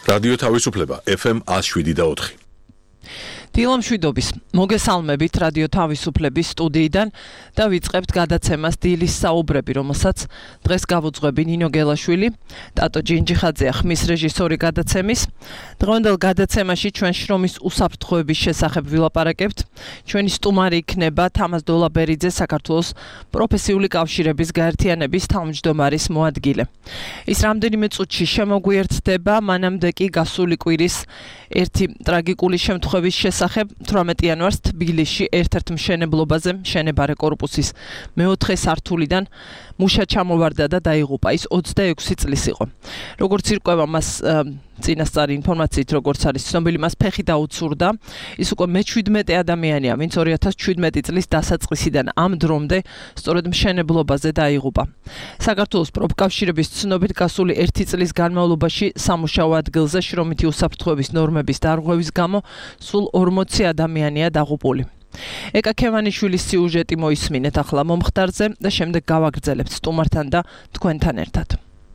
რადიო თავისუფლება FM 107.4. დილამშვიდობის მოგესალმებით რადიო თავისუფლების სტუდიიდან და ვიწყებთ გადაცემას დილის საუბრები, რომელსაც დღეს გავუძღვები ნინო გელაშვილი, ტატო ჯინჯიხაძე ხმის რეჟისორი გადაცემის. დღევანდელ გადაცემაში ჩვენ შრომის უსაფრთხოების შესახებ ვილაპარაკებთ. ჩვენი სტუმარი იქნება თამაზ დოლაბერიძე, საქართველოს პროფესიული კავშირების გაერთიანების თავმჯდომარის მოადგილე. ის რამდენიმე წუთში შემოგვიერთდება, მანამდე კი გასული კვირის ერთი ტრაგიკული შემთხვევის შესახებ 18 იანვარს თბილისში ერთ-ერთ მშენებლობაზე მშენებარე კორპუსის მეოთხე სართულიდან მუშა ჩამოვარდა და დაიღუპა. ის 26 წლის იყო. როგორც ირკვევა მას წინასწარი ინფორმაციით, როგორც არის ცნობილი, მას ფეხი დაუცურდა. ის უკვე მე-17 ადამიანია, ვინც 2017 წლის დასაწყისიდან ამ დრომდე სწორედ მშენებლობაზე დაიღუპა. საქართველოს პროფკავშირების ცნობით გასული 1 წლის განმავლობაში სამუშაო ადგილზე შრომითი უსაფრთხოების ნორმების დარღვევის გამო სულ 40 ადამიანია დაღუპული. ეკა ქევანიშვილის სიუჟეტი მოისმინეთ ახლა მომხდარზე და შემდეგ გავაგრძელებთ სტუმართან და თქვენთან ერთად.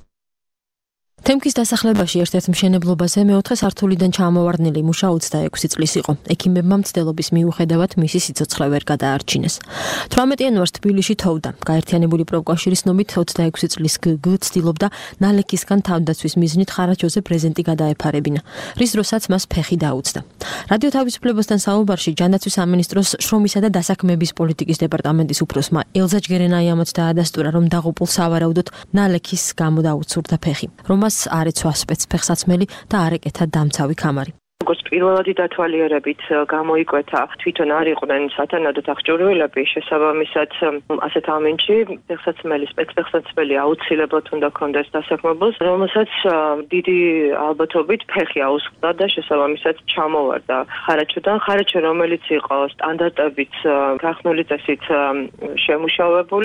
თემქის დასახლებაში ერთ-ერთ მშენებლობაზე მეოთხე სართულიდან ჩამოვარდნილი მუშა 26 წლის იყო. ექიმებმა მცდელობის მიუხედავად მისი სიცოცხლე ვერ გადაარჩინეს. 18 იანვარს თბილისში თოვდა. გაერთიანებული პროფკავშირის ნომით 26 წლის გ ცდილობდა ნალექისგან თავდაცვის მიზნით ხარაჯოზე პრეზენტი გადაეფარებინა, რის დროსაც მას ფეხი დაუცდა. რადიო თავისუფლებასთან საუბარში ჯანდაცვის სამინისტროს შრომისა და დასაქმების პოლიტიკის დეპარტამენტის უფროსმა ელზა ჯგერენაიამაც დაადასტურა, რომ დაღუპულ სავარაუდოდ ნალექის გამო დაუცურდა ფეხი, რომაც არ ეცვა სპეცფეხსაცმელი და არ ეკეთა დამცავი ქამარი. როგორც პირველადი დათვალიერებით გამოიკვეთა, თვითონ არ იყვნენ სათანადოდ აღჭურვილები, შესაბამისად ასეთ ამინდში სპეცფეხსაცმელი აუცილებლად უნდა ქონდეს დასაქმებულს, რომელსაც დიდი ალბათობით ფეხი აუსხდა და შესაბამისად ჩამოვარდა ხარაჯოდან. ხარაჯო, რომელიც იყო სტანდარტებით გახსნილი წესით შემუშავებული,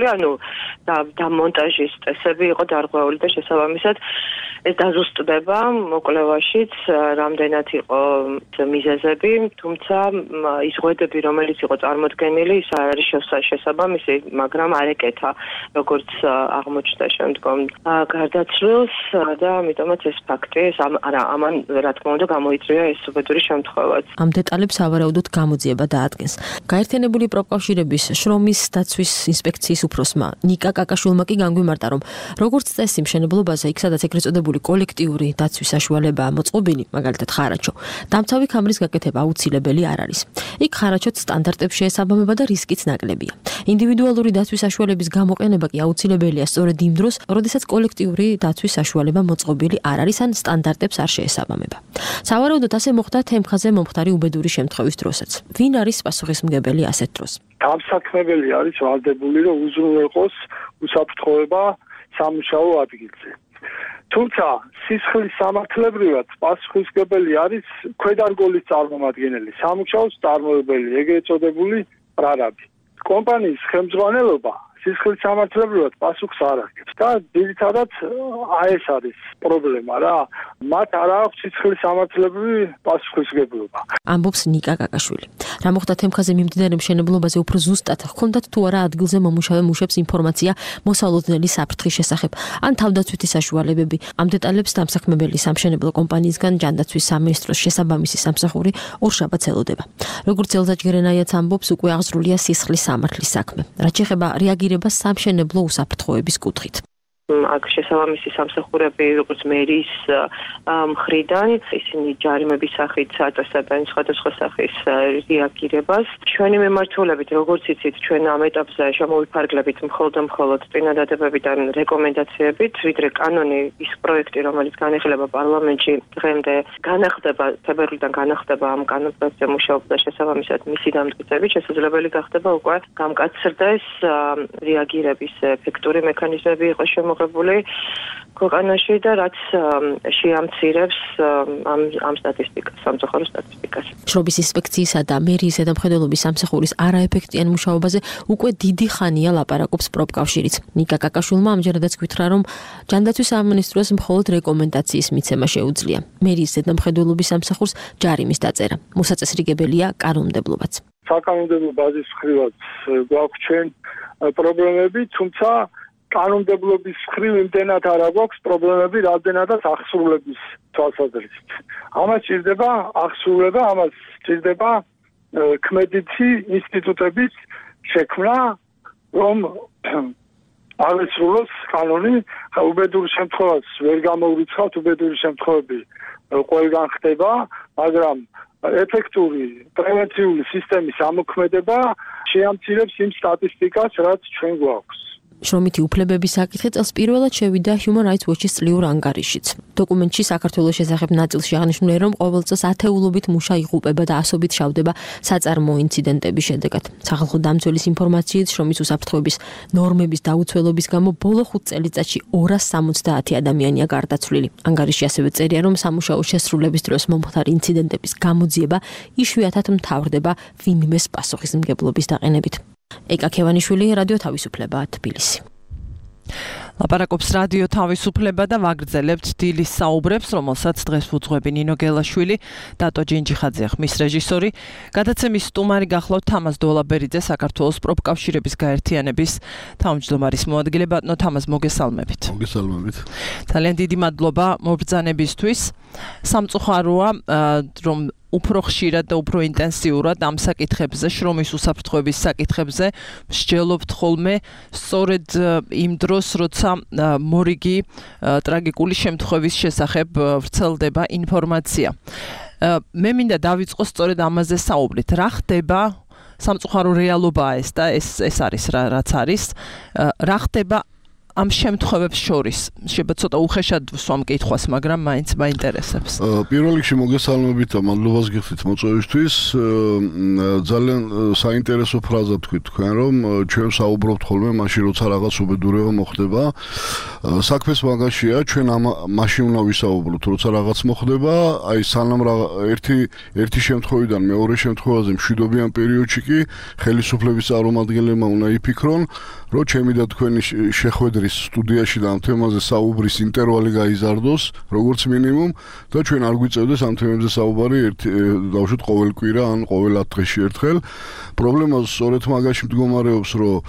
და მონტაჟის წესები იყო დარღვეული და შესაბამისად ეს დაზუსტდება მოკლევაშიც რამდენად იყო მიზეზები, თუმცა ის ღვედები, რომელიც იყო წარმოდგენილი, ის არ არის შესაბამისი, მაგრამ არ ეკეთა, როგორც აღმოჩნდა შემდგომ გარდაცვლილს და ამიტომაც ეს ფაქტი, ამან რა თქმა უნდა გამოიწვია ეს უბედური შემთხვევაც. ამ დეტალებს სავარაუდოდ გამოძიება დაადგენს. გაერთიანებული პროფკავშირების შრომის დაცვის ინსპექციის უფროსმა ნიკა კაკაშვილმა კი განგვიმარტა, რომ როგორც წესი მშენებლობაზე, იქ სადაც ეგრეთ წოდებული კოლექტიური დაცვის საშუალებაა მოწყობილი, მაგალითად ხარაჯო, დამცავი ქამრის გაკეთება აუცილებელი არ არის. იქ ხარაჯოთ სტანდარტებს შეესაბამება და რისკიც ნაკლებია. ინდივიდუალური დაცვის საშუალების გამოყენება კი აუცილებელია სწორედ იმ დროს, როდესაც კოლექტიური დაცვის საშუალება მოწყობილი არ არის ან სტანდარტებს არ შეესაბამება. სავარაუდოდ ასე მოხდა თემხაზე მომხდარი უბედური შემთხვევის დროსაც. ვინ არის პასუხისმგებელი ასეთ დროს? დამსაქმებელი არის ვალდებული, რომ უზრუნველყოს უსაფრთხოება სამუშაო ადგილზე. თუმცა სისხლის სამართლებრივად პასუხისმგებელი არის ქვედარგოლის წარმომადგენელი, სამუშაოს წარმოებელი, ეგრეთ წოდებული პრარაბი. კომპანიის ხელმძღვანელობა სისხლის სამართლებრივად პასუხს არ აქებს და ძირითადად ეს არის პრობლემა რა. მათ არ აქვს სისხლის სამართლებრივი პასუხისმგებლობა. ამბობს ნიკა კაკაშვილი. რა მოხდა თემხაზე მიმდინარე მშენებლობაზე უფრო ზუსტად, ჰქონდათ თუ არა ადგილზე მომუშავე მუშებს ინფორმაცია მოსალოდნელი საფრთხის შესახებ ან თავდაცვითი საშუალებები? ამ დეტალებს დამსაქმებელი სამშენებლო კომპანიისგან ჯანდაცვის სამინისტროს შესაბამისი სამსახური ორშაბათს ელოდება. როგორც ელზა ჯგერენაიაც ამბობს, უკვე აღზრულია სისხლის სამართლის საქმე. რაც შეეხება რეაგირებას სამშენებლო უსაფრთხოების კუთხით. აქ შესაბამისი სამსახურები, როგორც მერის მხრიდან, ისინი ჯარიმების სახით აწესებენ სხვადასხვა სახის რეაგირებას. ჩვენი მიმართულებით, როგორც იცით, ჩვენ ამ ეტაპზე შემოვიფარგლებით მხოლოდ წინადადებებიდან რეკომენდაციებით, ვიდრე კანონი, ის პროექტი, რომელიც განიხილება პარლამენტში, დღემდე თებერვლიდან განახდება ამ კანონპროექტზე მუშაობა და შესაბამისად მისი დამტკიცებით შესაძლებელი გახდება უკვე გამკაცრდეს რეაგირების ეფექტური მექანიზმები იყოს შემოღებული ქვეყანაში და რაც შეამცირებს ამ სტატისტიკას, სამწუხარო სტატისტიკას. შრომის ინსპექციისა და მერიის ზედამხედველობის სამსახურის არაეფექტიან მუშაობაზე უკვე დიდი ხანია ლაპარაკობს პროფკავშირიც. ნიკა კაკაშვილმა ამჯერადაც გითხრა, რომ ჯანდაცვის სამინისტროს მხოლოდ რეკომენდაციის მიცემა შეუძლია. მერიის ზედამხედველობის სამსახურს ჯარიმის დაწერა. მოსაწესრიგებელია კანონმდებლობაც. საკანონმდებლო ბაზის მხრივაც გვაქვს ჩვენ პრობლემები, თუმცა კანონმდებლობის მხრივ იმდენად არ აქვს პრობლემები, რამდენადაც აღსრულების თვალსაზრისით. ამას სჭირდება აღსრულება, ამას სჭირდება ქმედითი ინსტიტუტების შექმნა, რომ აღესრულოს კანონი. უბედური შემთხვევას ვერ გამოვრიცხავთ, უბედური შემთხვევები ყველგან ხდება, მაგრამ ეფექტური პრევენციული სისტემის ამოქმედება შეამცირებს იმ სტატისტიკას, რაც ჩვენ გვაქვს. შრომითი უფლებების საკითხი წელს პირველად შევიდა Human Rights Watch-ის წლიურ ანგარიშშიც. დოკუმენტში საქართველოს შესახებ ნაწილში აღნიშნულია, რომ ყოველ წელს ათეულობით მუშა იღუპება და ასობით ჩავდება საწარმოო ინციდენტების შედეგად. სახალხო დამცველის ინფორმაციით, შრომის უსაფრთხოების ნორმების დაუცველობის გამო ბოლო 5 წელიწადში 270 ადამიანია გარდაცვლილი. ანგარიში ასევე წერია, რომ სამუშაო შესრულების დროს მომხდარი ინციდენტების გამოძიება იშვიათად მთავრდება ვინმეს პასუხისმგებლობის დაყენებით. ეკა ქევანიშვილი, რადიო თავისუფლება, თბილისი. ლაპარაკობს რადიო თავისუფლება და ვაგრძელებთ დილის საუბრებს, რომელსაც დღეს უძღვები ნინო გელაშვილი, დატო ჯინჯიხაძე ხმის რეჟისორი. გადაცემის სტუმარი გახლავთ თამაზ დოლაბერიძე, საქართველოს პროფკავშირების გაერთიანების თავმჯდომარის მოადგილე. ბატონო თამაზ, მოგესალმებით. მოგესალმებით. ძალიან დიდი მადლობა მობრძანებისთვის. სამწუხაროა, რომ უფრო ხშირად და უფრო ინტენსიურად ამ საკითხებზე, შრომის უსაფრთხოების საკითხებზე მსჯელობთ ხოლმე სწორედ იმ დროს, როცა მორიგი ტრაგიკული შემთხვევის შესახებ ვრცელდება ინფორმაცია. მე მინდა დავიწყო სწორედ ამაზე საუბრით. რა ხდება? სამწუხარო რეალობაა ეს და ეს არის რაც არის. რა ხდება ამ შემთხვევებს შორის? შეიძლება ცოტა უხეშად ვსვამ კითხვას, მაგრამ მაინც მაინტერესებს. პირველ რიგში მოგესალმებით და მადლობას გიხდით მოწვევისთვის. ძალიან საინტერესო ფრაზა თქვით თქვენ, რომ ჩვენ საუბრობთ ხოლმე მაშინ, როცა რაღაც უბედურება მოხდება. საქმეს მაგაშია, ჩვენ მაშინ უნდა ვისაუბროთ, როცა რაღაც მოხდება, აი სანამ ერთი შემთხვევიდან მეორე შემთხვევაზე მშვიდობიან პერიოდში კი ხელისუფლების წარმომადგენლებმა უნდა იფიქრონ, რომ ჩემი და თქვენი შეხვედრის სტუდიაში და ამ თემაზე საუბრის ინტერვალი გაიზარდოს, როგორც მინიმუმ, და ჩვენ არ გვიწევდეს ამ თემებზე საუბარი დავუშვით ყოველ კვირა ან ყოველ 10 დღეში ერთხელ. პრობლემა სწორედ მაგაში მდგომარეობს, რომ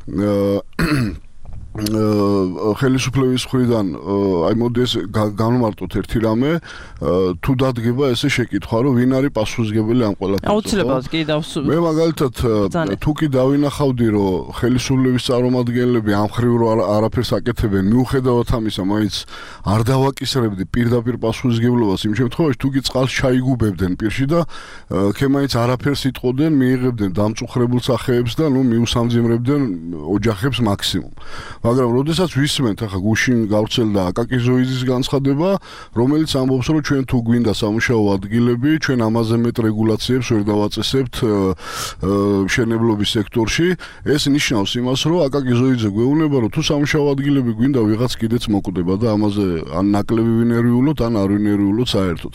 ხელისუფლების მხრიდან აი მოდი ეს განვმარტოთ ერთი რამე, თუ დადგება ესე შეკითხვა, რომ ვინ არის პასუხისმგებელი ამ ყველაფერზე. აუცილებლად კი მე მაგალითად თუ კი დავინახავდი, რომ ხელისუფლების წარმომადგენლები ამ ხრივ არაფერს აკეთებენ, მიუხედავად ამისა, მაინც არ დავაკისრებდი პირდაპირ პასუხისმგებლობას იმ შემთხვევაში, თუ კი წყალს ჩაიგუბებდნენ პირში და ქემაინც არაფერს იტყოდნენ, მიიღებდნენ დამწუხრებულ სახეებს და მიუსამძიმრებდნენ ოჯახებს მაქსიმუმ. მაგრამ როდესაც ვისმენთ ახლა გუშინ გავრცელდა აკაკი ზოიძის განცხადება, რომელიც ამბობს, რომ ჩვენ თუ გვინდა სამუშაო ადგილები, ჩვენ ამაზე მეტ რეგულაციებს ვერ დავაწესებთ მშენებლობის სექტორში, ეს ნიშნავს იმას, რომ აკაკი ზოიძე გვეუბნება, რომ თუ სამუშაო ადგილები გვინდა, ვიღაც კიდეც მოკვდება და ამაზე ან ნაკლები ვინერიულოთ, ან არ ვინერიულოთ საერთოდ.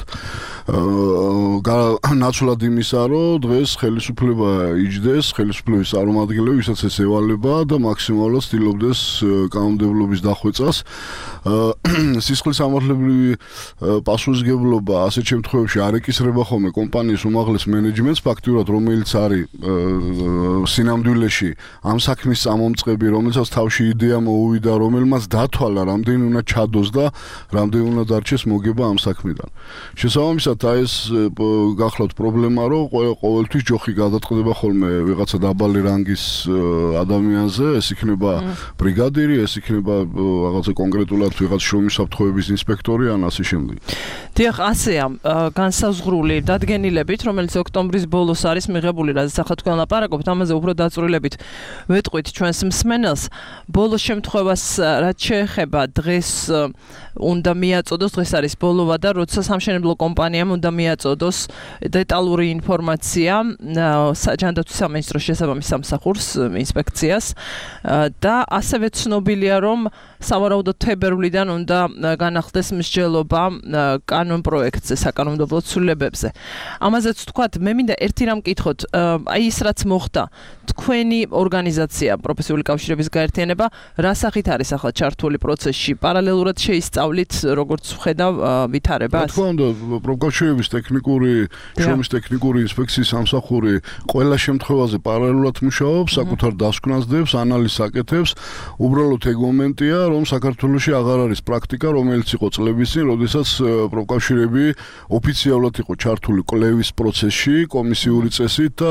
ნაცვლად იმისა, რომ დღეს ხელისუფლება იჯდეს, ხელისუფლების წარმომადგენლები, ვისაც ეს ევალება და მაქსიმალურად ცდილობდეს კანონმდებლობის დახვეწას. სისხლის სამართლებრივი პასუხისმგებლობა ასეთ შემთხვევებში არ ეკისრება ხოლმე კომპანიის უმაღლეს მენეჯმენტს, ფაქტიურად რომელიც არის სინამდვილეში ამ საქმის წამომწყები, რომელსაც თავში იდეა მოუვიდა, რომელმაც დათვალა, რამდენი უნდა ჩადოს და რამდენი უნდა დარჩეს მოგება ამ საქმიდან. შესაბამისად, ეს გახლავთ პრობლემა, რომ ყოველთვის ჯოხი გადაწყდება ხოლმე ვიღაცა დაბალი რანგის ადამიანზე, ეს იქნება ბრიგადირი, ეს იქნება რაღაცა კონკრეტულად ვიღაც შრომის საფრთხოების ინსპექტორი ან ასე შემდეგ. დიახ, ასეა განსაზღვრული დადგენილებით, რომელიც ოქტომბრის ბოლოს არის მიღებული, რაზეც ახლა თქვენ ლაპარაკობთ, ამაზე უფრო დაწვრილებებით ვეტყვით ჩვენს მსმენელს. ბოლოს შემთხვევას რაც შეეხება დღეს უნდა მიაწოდოს, დღეს არის ბოლოვა და როცა სამშენებლო კომპანიამ უნდა მიაწოდოს დეტალური ინფორმაცია საჯანდაცვის სამინისტროს შესაბამის სამსახურს, ინსპექციას და ასევე ცნობილია, რომ სავარაუდოდ თებერვლიდან უნდა განახლდეს მსჯელობა კანონპროექტზე, საკანონმდებლო ცვლილებებზე. ამაზეც ვთქვათ, მე მინდა ერთი რამ კითხოთ, აი ის რაც მოხდა, თქვენი ორგანიზაცია, პროფესიული კავშირების გაერთიანება, რა სახით არის ახლა ჩართული პროცესში? პარალელურად შეისწავლით, როგორც ვხედავ, ვითარებას? რა თქმა უნდა, პროფკავშირების შრომის ტექნიკური ინსპექციის სამსახური ყველა შემთხვევაზე პარალელურად მუშაობს, საკუთარ დასკვნას დებს, ანალიზს აკეთებს, უბრალოდ ეგ მომენტია, რომ საქართველოში აღარ არის პრაქტიკა, რომელიც იყო წლების წინ, როდესაც პროფკავშირები ოფიციალურად იყო ჩართული კვლევის პროცესში, კომისიური წესით და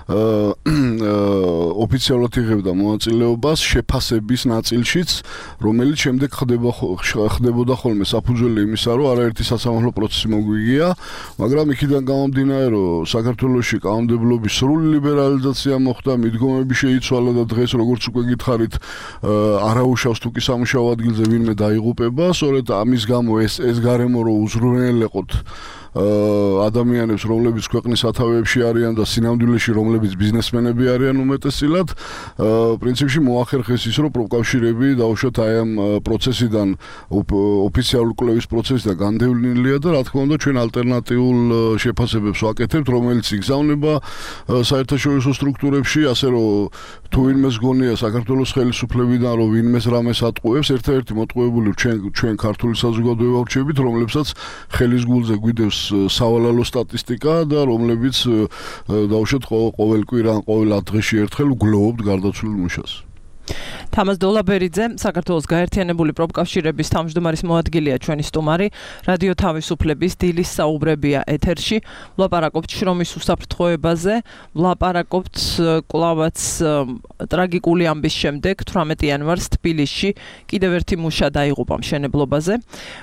ოფიციალურად იღებდა მონაწილეობას შეფასების ნაწილშიც, რომელიც შემდეგ ხდებოდა ხოლმე საფუძველი იმისა, რომ არაერთი სასამართლო პროცესი მოგვიგია, მაგრამ იქიდან გამომდინარე, რომ საქართველოში კანონმდებლობის სრული ლიბერალიზაცია მოხდა, მიდგომები შეიცვალა და დღეს როგორც უკვე გითხარით, არაუშავს თუ კი სამუშაო ადგილზე ვინმე დაიღუპება, სწორედ ამის გამო ეს გარემო რო უზრუნველეყოთ ადამიანებს, რომლებიც ქვეყნის სათავეებში არიან და სინამდვილეში რომლებიც ბიზნესმენები არიან უმეტესილად, პრინციპში მოახერხეს ის, რომ პროფკავშირები დაუშვათ აი ამ პროცესიდან, ოფიციალური კვლევის პროცესიდან განდევნილია და რა თქმა უნდა ჩვენ ალტერნატიულ შეფასებებს ვაკეთებთ, რომელიც იგზავნება საერთაშორისო სტრუქტურებში, ასე რომ თუ ვინმეს გონია საქართველოს ხელისუფლებიდან, რომ ვინმეს რამეს ატყუებს, ერთ-ერთი მოტყუებული ჩვენ ქართული საზოგადოება ვრჩებით, რომლებსაც ხელის გულზე გვიდევს სავალალო სტატისტიკა და რომლებიც დაუშვათ ყოველ კვირა ან ყოველ 10 დღეში ერთხელ გლოვობთ გარდაცვლილ მუშას. თამაზ დოლაბერიძე, საქართველოს გაერთიანებული პროფკავშირების თავმჯდომარის მოადგილეა ჩვენი სტუმარი, რადიო თავისუფლების დილის საუბრებია ეთერში. ვლაპარაკობთ შრომის უსაფრთხოებაზე, ვლაპარაკობთ კლავაც ტრაგიკული ამბის შემდეგ 18 იანვარს თბილისში კიდევ ერთი მუშა დაიღუპა მშენებლობაზე.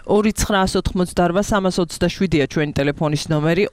2988327-ია ჩვენი ტელეფონის ნომერი,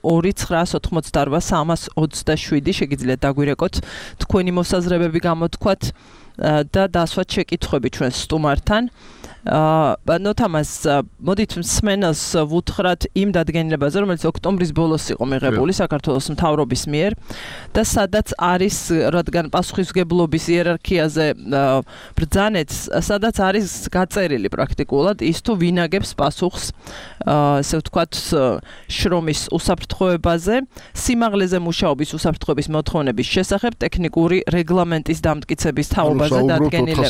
2988327 შეგიძლიათ დაგვირეკოთ თქვენი მოსაზრებები გამოთქვათ და დასვათ შეკითხვები ჩვენ სტუმართან. ბანო თამას, მოდით მსმენელს ვუთხრათ იმ დადგენილებაზე, რომელიც ოქტომბრის ბოლოს იყო მიღებული საქართველოს მთავრობის მიერ და სადაც არის, რადგან პასუხისმგებლობის იერარქიაზე ბრძანეთ, სადაც არის გაწერილი პრაქტიკულად ის თუ ვინ აგებს პასუხს, ასე ვთქვათ, შრომის უსაფრთხოებაზე, სიმაღლეზე მუშაობის უსაფრთხოების მოთხოვნების შესახებ ტექნიკური რეგლამენტის დამტკიცების თაობაზე დადგენილება.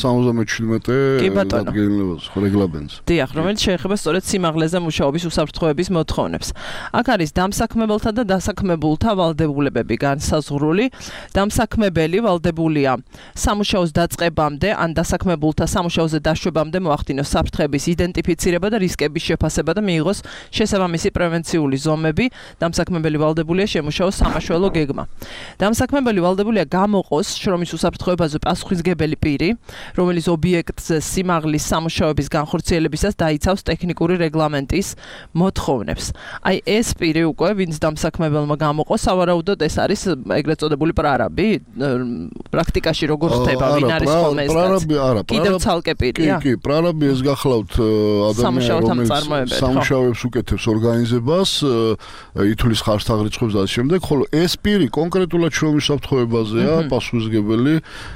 477 დადგენილებას რეგლამენტს. დიახ, რომელიც შეეხება სწორედ სიმაღლეზე მუშაობის უსაფრთხოების მოთხოვნებს. აქ არის დამსაქმებელთა და დასაქმებულთა ვალდებულებები განსაზღვრული. დამსაქმებელი ვალდებულია სამუშაოს დაწყებამდე ან დასაქმებულთა სამუშაოზე დაშვებამდე მოახდინოს საფრთხების იდენტიფიცირება და რისკების შეფასება და მიიღოს შესაბამისი პრევენციული ზომები. დამსაქმებელი ვალდებულია შემუშაოს სამაშველო გეგმა. დამსაქმებელი ვალდებულია გამოყოს შრომის უსაფრთხოებაზე პასუხისმგებელი პირი, რომელიც ობიექტზე სიმაღლის სამუშაოების განხორციელებისას დაიცავს ტექნიკური რეგლამენტის მოთხოვნებს. აი ეს პირი უკვე, ვინც დამსაქმებელმა გამოყო, სავარაუდოდ ეს არის ეგრეთ წოდებული პრარაბი, პრაქტიკაში როგორ ხდება, ვინ არის ხოლმე ეს? პრარაბი არა, კიდევ ცალკე პირია. კი, პრარაბი ეს გახლავთ ადამიანი, რომელიც სამუშაოებს უკეთებს ორგანიზებას, ითვლის ხარჯ აღრიცხვებს და ამ შემდეგ, ხოლო ეს პირი კონკრეტულად შრომის უსაფრთხოებაზეა პასუხისმგებელი,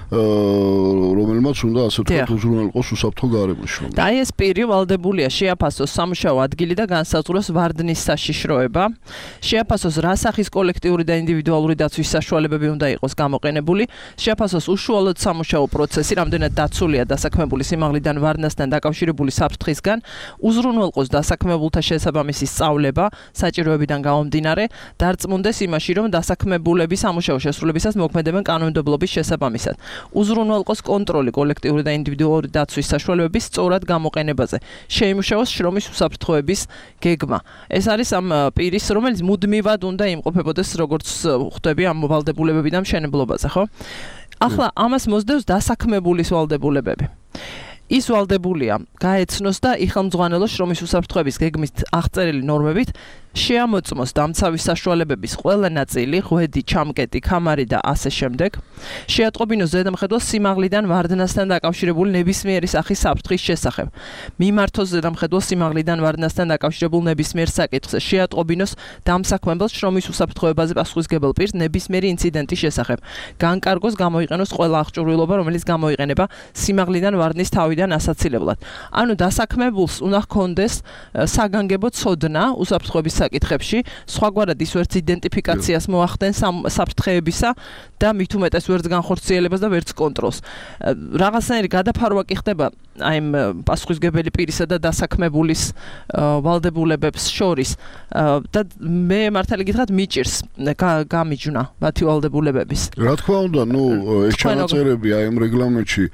რომელმაც უნდა ასე ვთქვათ უზრუნველყოს უსაფრთხო გარემოში. და ეს პირი ვალდებულია შეაფასოს სამუშაო ადგილი და განსაზღვროს ვარდნის საშიშროება, შეაფასოს რა სახის კოლექტიური და ინდივიდუალური დაცვის საშუალებები უნდა იყოს გამოყენებული, შეაფასოს უშუალოდ სამუშაო პროცესი, რამდენად დაცულია დასაქმებული სიმაღლიდან ვარდნასთან დაკავშირებული საფრთხისგან, უზრუნველყოს დასაქმებულთა შესაბამისი სწავლება საჭიროებიდან გამომდინარე, დარწმუნდეს იმაში, რომ დასაქმებულები სამუშაო შესრულებისას მოქმედებენ კანონმდებლობის შესაბამისად, უზრუნველყოს კონტროლი კოლექტიური და ინდივიდუალური დაცვის საშუალებების სწორად გამოყენებაზე, შეიმუშაოს შრომის უსაფრთხოების გეგმა. ეს არის ამ პირის, რომელიც მუდმივად უნდა იმყოფებოდეს, როგორც ხვდები ამ ვალდებულებებიდან მშენებლობაზე, ხო? ახლა ამას მოსდევს დასაქმებულის ვალდებულებები. ის ვალდებულია გაეცნოს და იხელმძღვანელოს შრომის უსაფრთხოების გეგმით აღწერილი ნორმებით, შეამოწმოს დამცავის საშუალებების ყველა ნაწილი, ღვედი, ჩამკეტი, ქამარი და ასე შემდეგ, შეატყობინოს ზედამხედველს სიმაღლიდან ვარდნასთან დაკავშირებული ნებისმიერი სახის საფრთხის შესახებ, მიმართოს ზედამხედველს სიმაღლიდან ვარდნასთან დაკავშირებულ ნებისმიერ საკითხზე, შეატყობინოს დამსაქმებელს შრომის უსაფრთხოებაზე პასუხისმგებელ პირს ნებისმიერი ინციდენტის შესახებ, განკარგოს, გამოიყენოს ყველა აღჭურვილობა, რომელიც გამოიყენება სიმაღლიდან ვარდნის თავიდან ასაცილებლად. ანუ დასაქმებულს უნდა ჰქონდეს საგანგებო ცოდნა უსაფრთხოების საკითხებში, სხვაგვარად ის ვერც იდენტიფიკაციას მოახდენს საფრთხეებისა და მით უმეტეს ვერც განხორციელებას და ვერც კონტროლს. რაღაცნაირი გადაფარვა კი ხდება აი ამ პასუხისგებელი პირისა და დასაქმებულის ვალდებულებებს შორის და მე მართალი გითხრათ მიჭირს გამიჯვნა მათი ვალდებულებების. რა თქმა უნდა, ეს ჩანაწერები აი ამ რეგლამენტში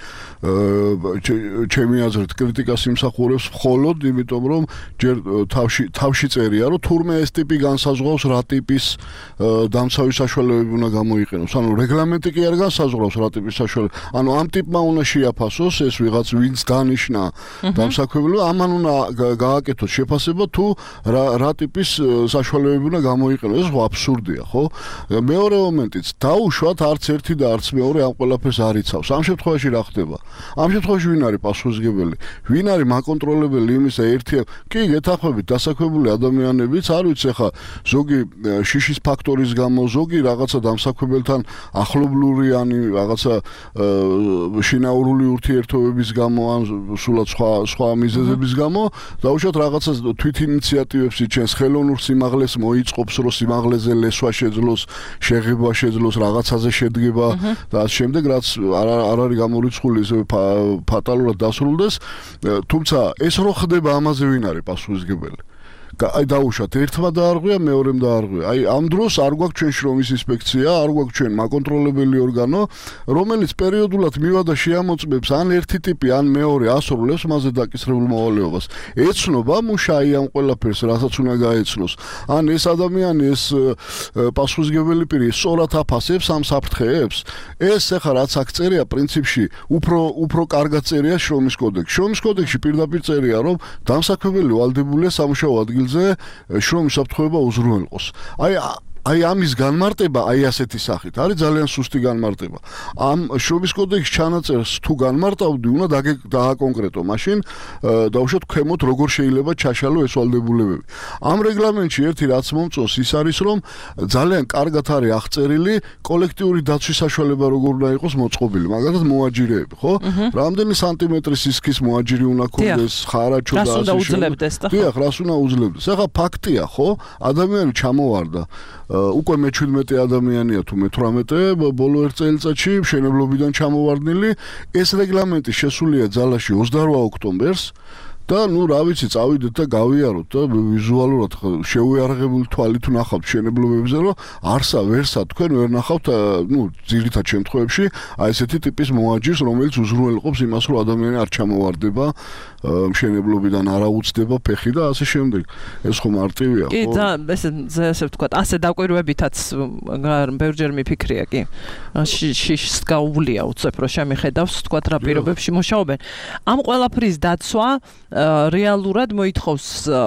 ჩემი აზრით კრიტიკას იმსახურებს მხოლოდ იმიტომ რომ ჯერ თავში წერია რომ თურმე ეს ტიპი განსაზღვრავს რა ტიპის დამცავი საშუალებები უნდა გამოიყენოს. ანუ რეგლამენტი კი არ განსაზღვრავს რა ტიპის საშუალებები. ანუ ამ ტიპმა უნდა შეაფასოს ეს ვიღაც ვინც დანიშნა დამსაქმებელს, ამან უნდა გააკეთოს შეფასება თუ რა ტიპის საშუალებები უნდა გამოიყენოს. ეს აბსურდია, ხო? მეორე მომენტიც დაუშვათ არც ერთი და არც მეორე ამ ყველაფერს არ იცავს. ამ შემთხვევაში რა ხდება? ამ შემთხვევაში ვინ არის პასუხისმგებელი? ვინ არის მაკონტროლებელი იმისა ერთია? კი, გეთახმებით დასაქმებული ადამიანებიც, არ ვიცი ხა ზოგი შიშის ფაქტორის გამო, ზოგი რაღაცა დამსაქმებელთან ახლობლურიანი რაღაცა შინაურული ურთიერთობების გამო ან სულად სხვა მიზეზების გამო, დაუშვათ რაღაცა თვით ინიციატივებს იჩენს, ხელოვნურ სიმაღლეს მოიწყობს, რომ სიმაღლეზე ლესვა შეძლოს, შეღება შეძლოს, რაღაცაზე შედგება და ამ შემდეგ რაც არ არის გამორიცხული ისე ფატალურად დასრულდეს, თუმცა ეს რო ხდება ამაზე ვინ არის პასუხისმგებელი? აი დაუშვათ ერთმა დაარღვია, მეორემ დაარღვია. აი ამ დროს არ გვაქვს ჩვენ შრომის ინსპექცია, არ გვაქვს ჩვენ მაკონტროლებელი ორგანო, რომელიც პერიოდულად მივა და შეამოწმებს ან ერთი ტიპი, ან მეორე ასრულებს მასზე დაკისრებულ მოვალეობას. ეცნობა მუშაი ამ ყველაფერს, რასაც უნდა გაეცნოს. ან ეს ადამიანი, ეს პასუხისმგებელი პირი სწორად აფასებს ამ საფრთხეებს. ეს ახლა რაც აქ წერია, პრინციპში უფრო კარგად წერია შრომის კოდექსში. შრომის კოდექსში პირდაპირ წერია, რომ დამსაქმებელი ვალდებულია სამუშაო ადგილზე შრომის საფრთხეობა უზრუნველყოს. აი ამის განმარტება აი ასეთი სახით არის ძალიან სუსტი განმარტება. ამ შრომის კოდექსის ჩანაწერს თუ განმარტავდი, უნდა დააკონკრეტო, მაშინ დავუშვათ ქვემოთ როგორ შეიძლება ჩაშალო ეს ვალდებულებები. ამ რეგლამენტში ერთი რაც მომწონს ის არის, რომ ძალიან კარგად არის აღწერილი კოლექტიური დაცვის საშუალება როგორ უნდა იყოს მოწყობილი, მაგალითად მოაჯირეები, ხო? რამდენი სანტიმეტრის სისქის მოაჯირი უნდა ქონდეს, ხარაჩო და ასე შემდეგ. დიახ, რას უნდა უძლებდეს? ახლა ფაქტია, ხო? ადამიანი ჩამოვარდა უკვე მე-17 ადამიანია თუ მე-18 ბოლო ერთ წელიწადში მშენებლობიდან ჩამოვარდნილი. ეს რეგლამენტი შესულია ძალაში 28 ოქტომბერს და რა ვიცი, წავიდეთ და გავიაროთ და ვიზუალურად შეუიარაღებული თვალით ვნახავთ მშენებლობებზე, რომ არსა ვერსა თქვენ ვერ ნახავთ, ძირითად შემთხვევებში აი ესეთი ტიპის მოაჯირს, რომელიც უზრუნველყოფს იმას, რომ ადამიანი არ ჩამოვარდება მშენებლობიდან, არ აუწდება ფეხი და ასე შემდეგ. ეს ხო მარტივია, ხო? კი, ესე ვთქვათ, ასე დაკვირვებითაც ბევრჯერ მიფიქრია, კი. შიშს გაუვლია უცებ, რომ შემიხედავს, ვთქვათ, რა პირობებში მუშაობენ. ამ ყველაფრის დაცვა რეალურად მოითხოვს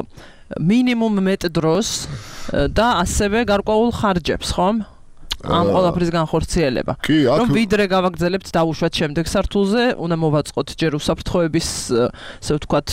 მინიმუმ მეტ დროს და ასევე გარკვეულ ხარჯებს, ხომ? ამ ყველაფრის განხორციელება. რომ ვიდრე გავაგრძელებთ დაუშვათ შემდეგ სართულზე, უნდა მოვაწყოთ ჯერ უსაფრთხოების, ესე ვთქვათ,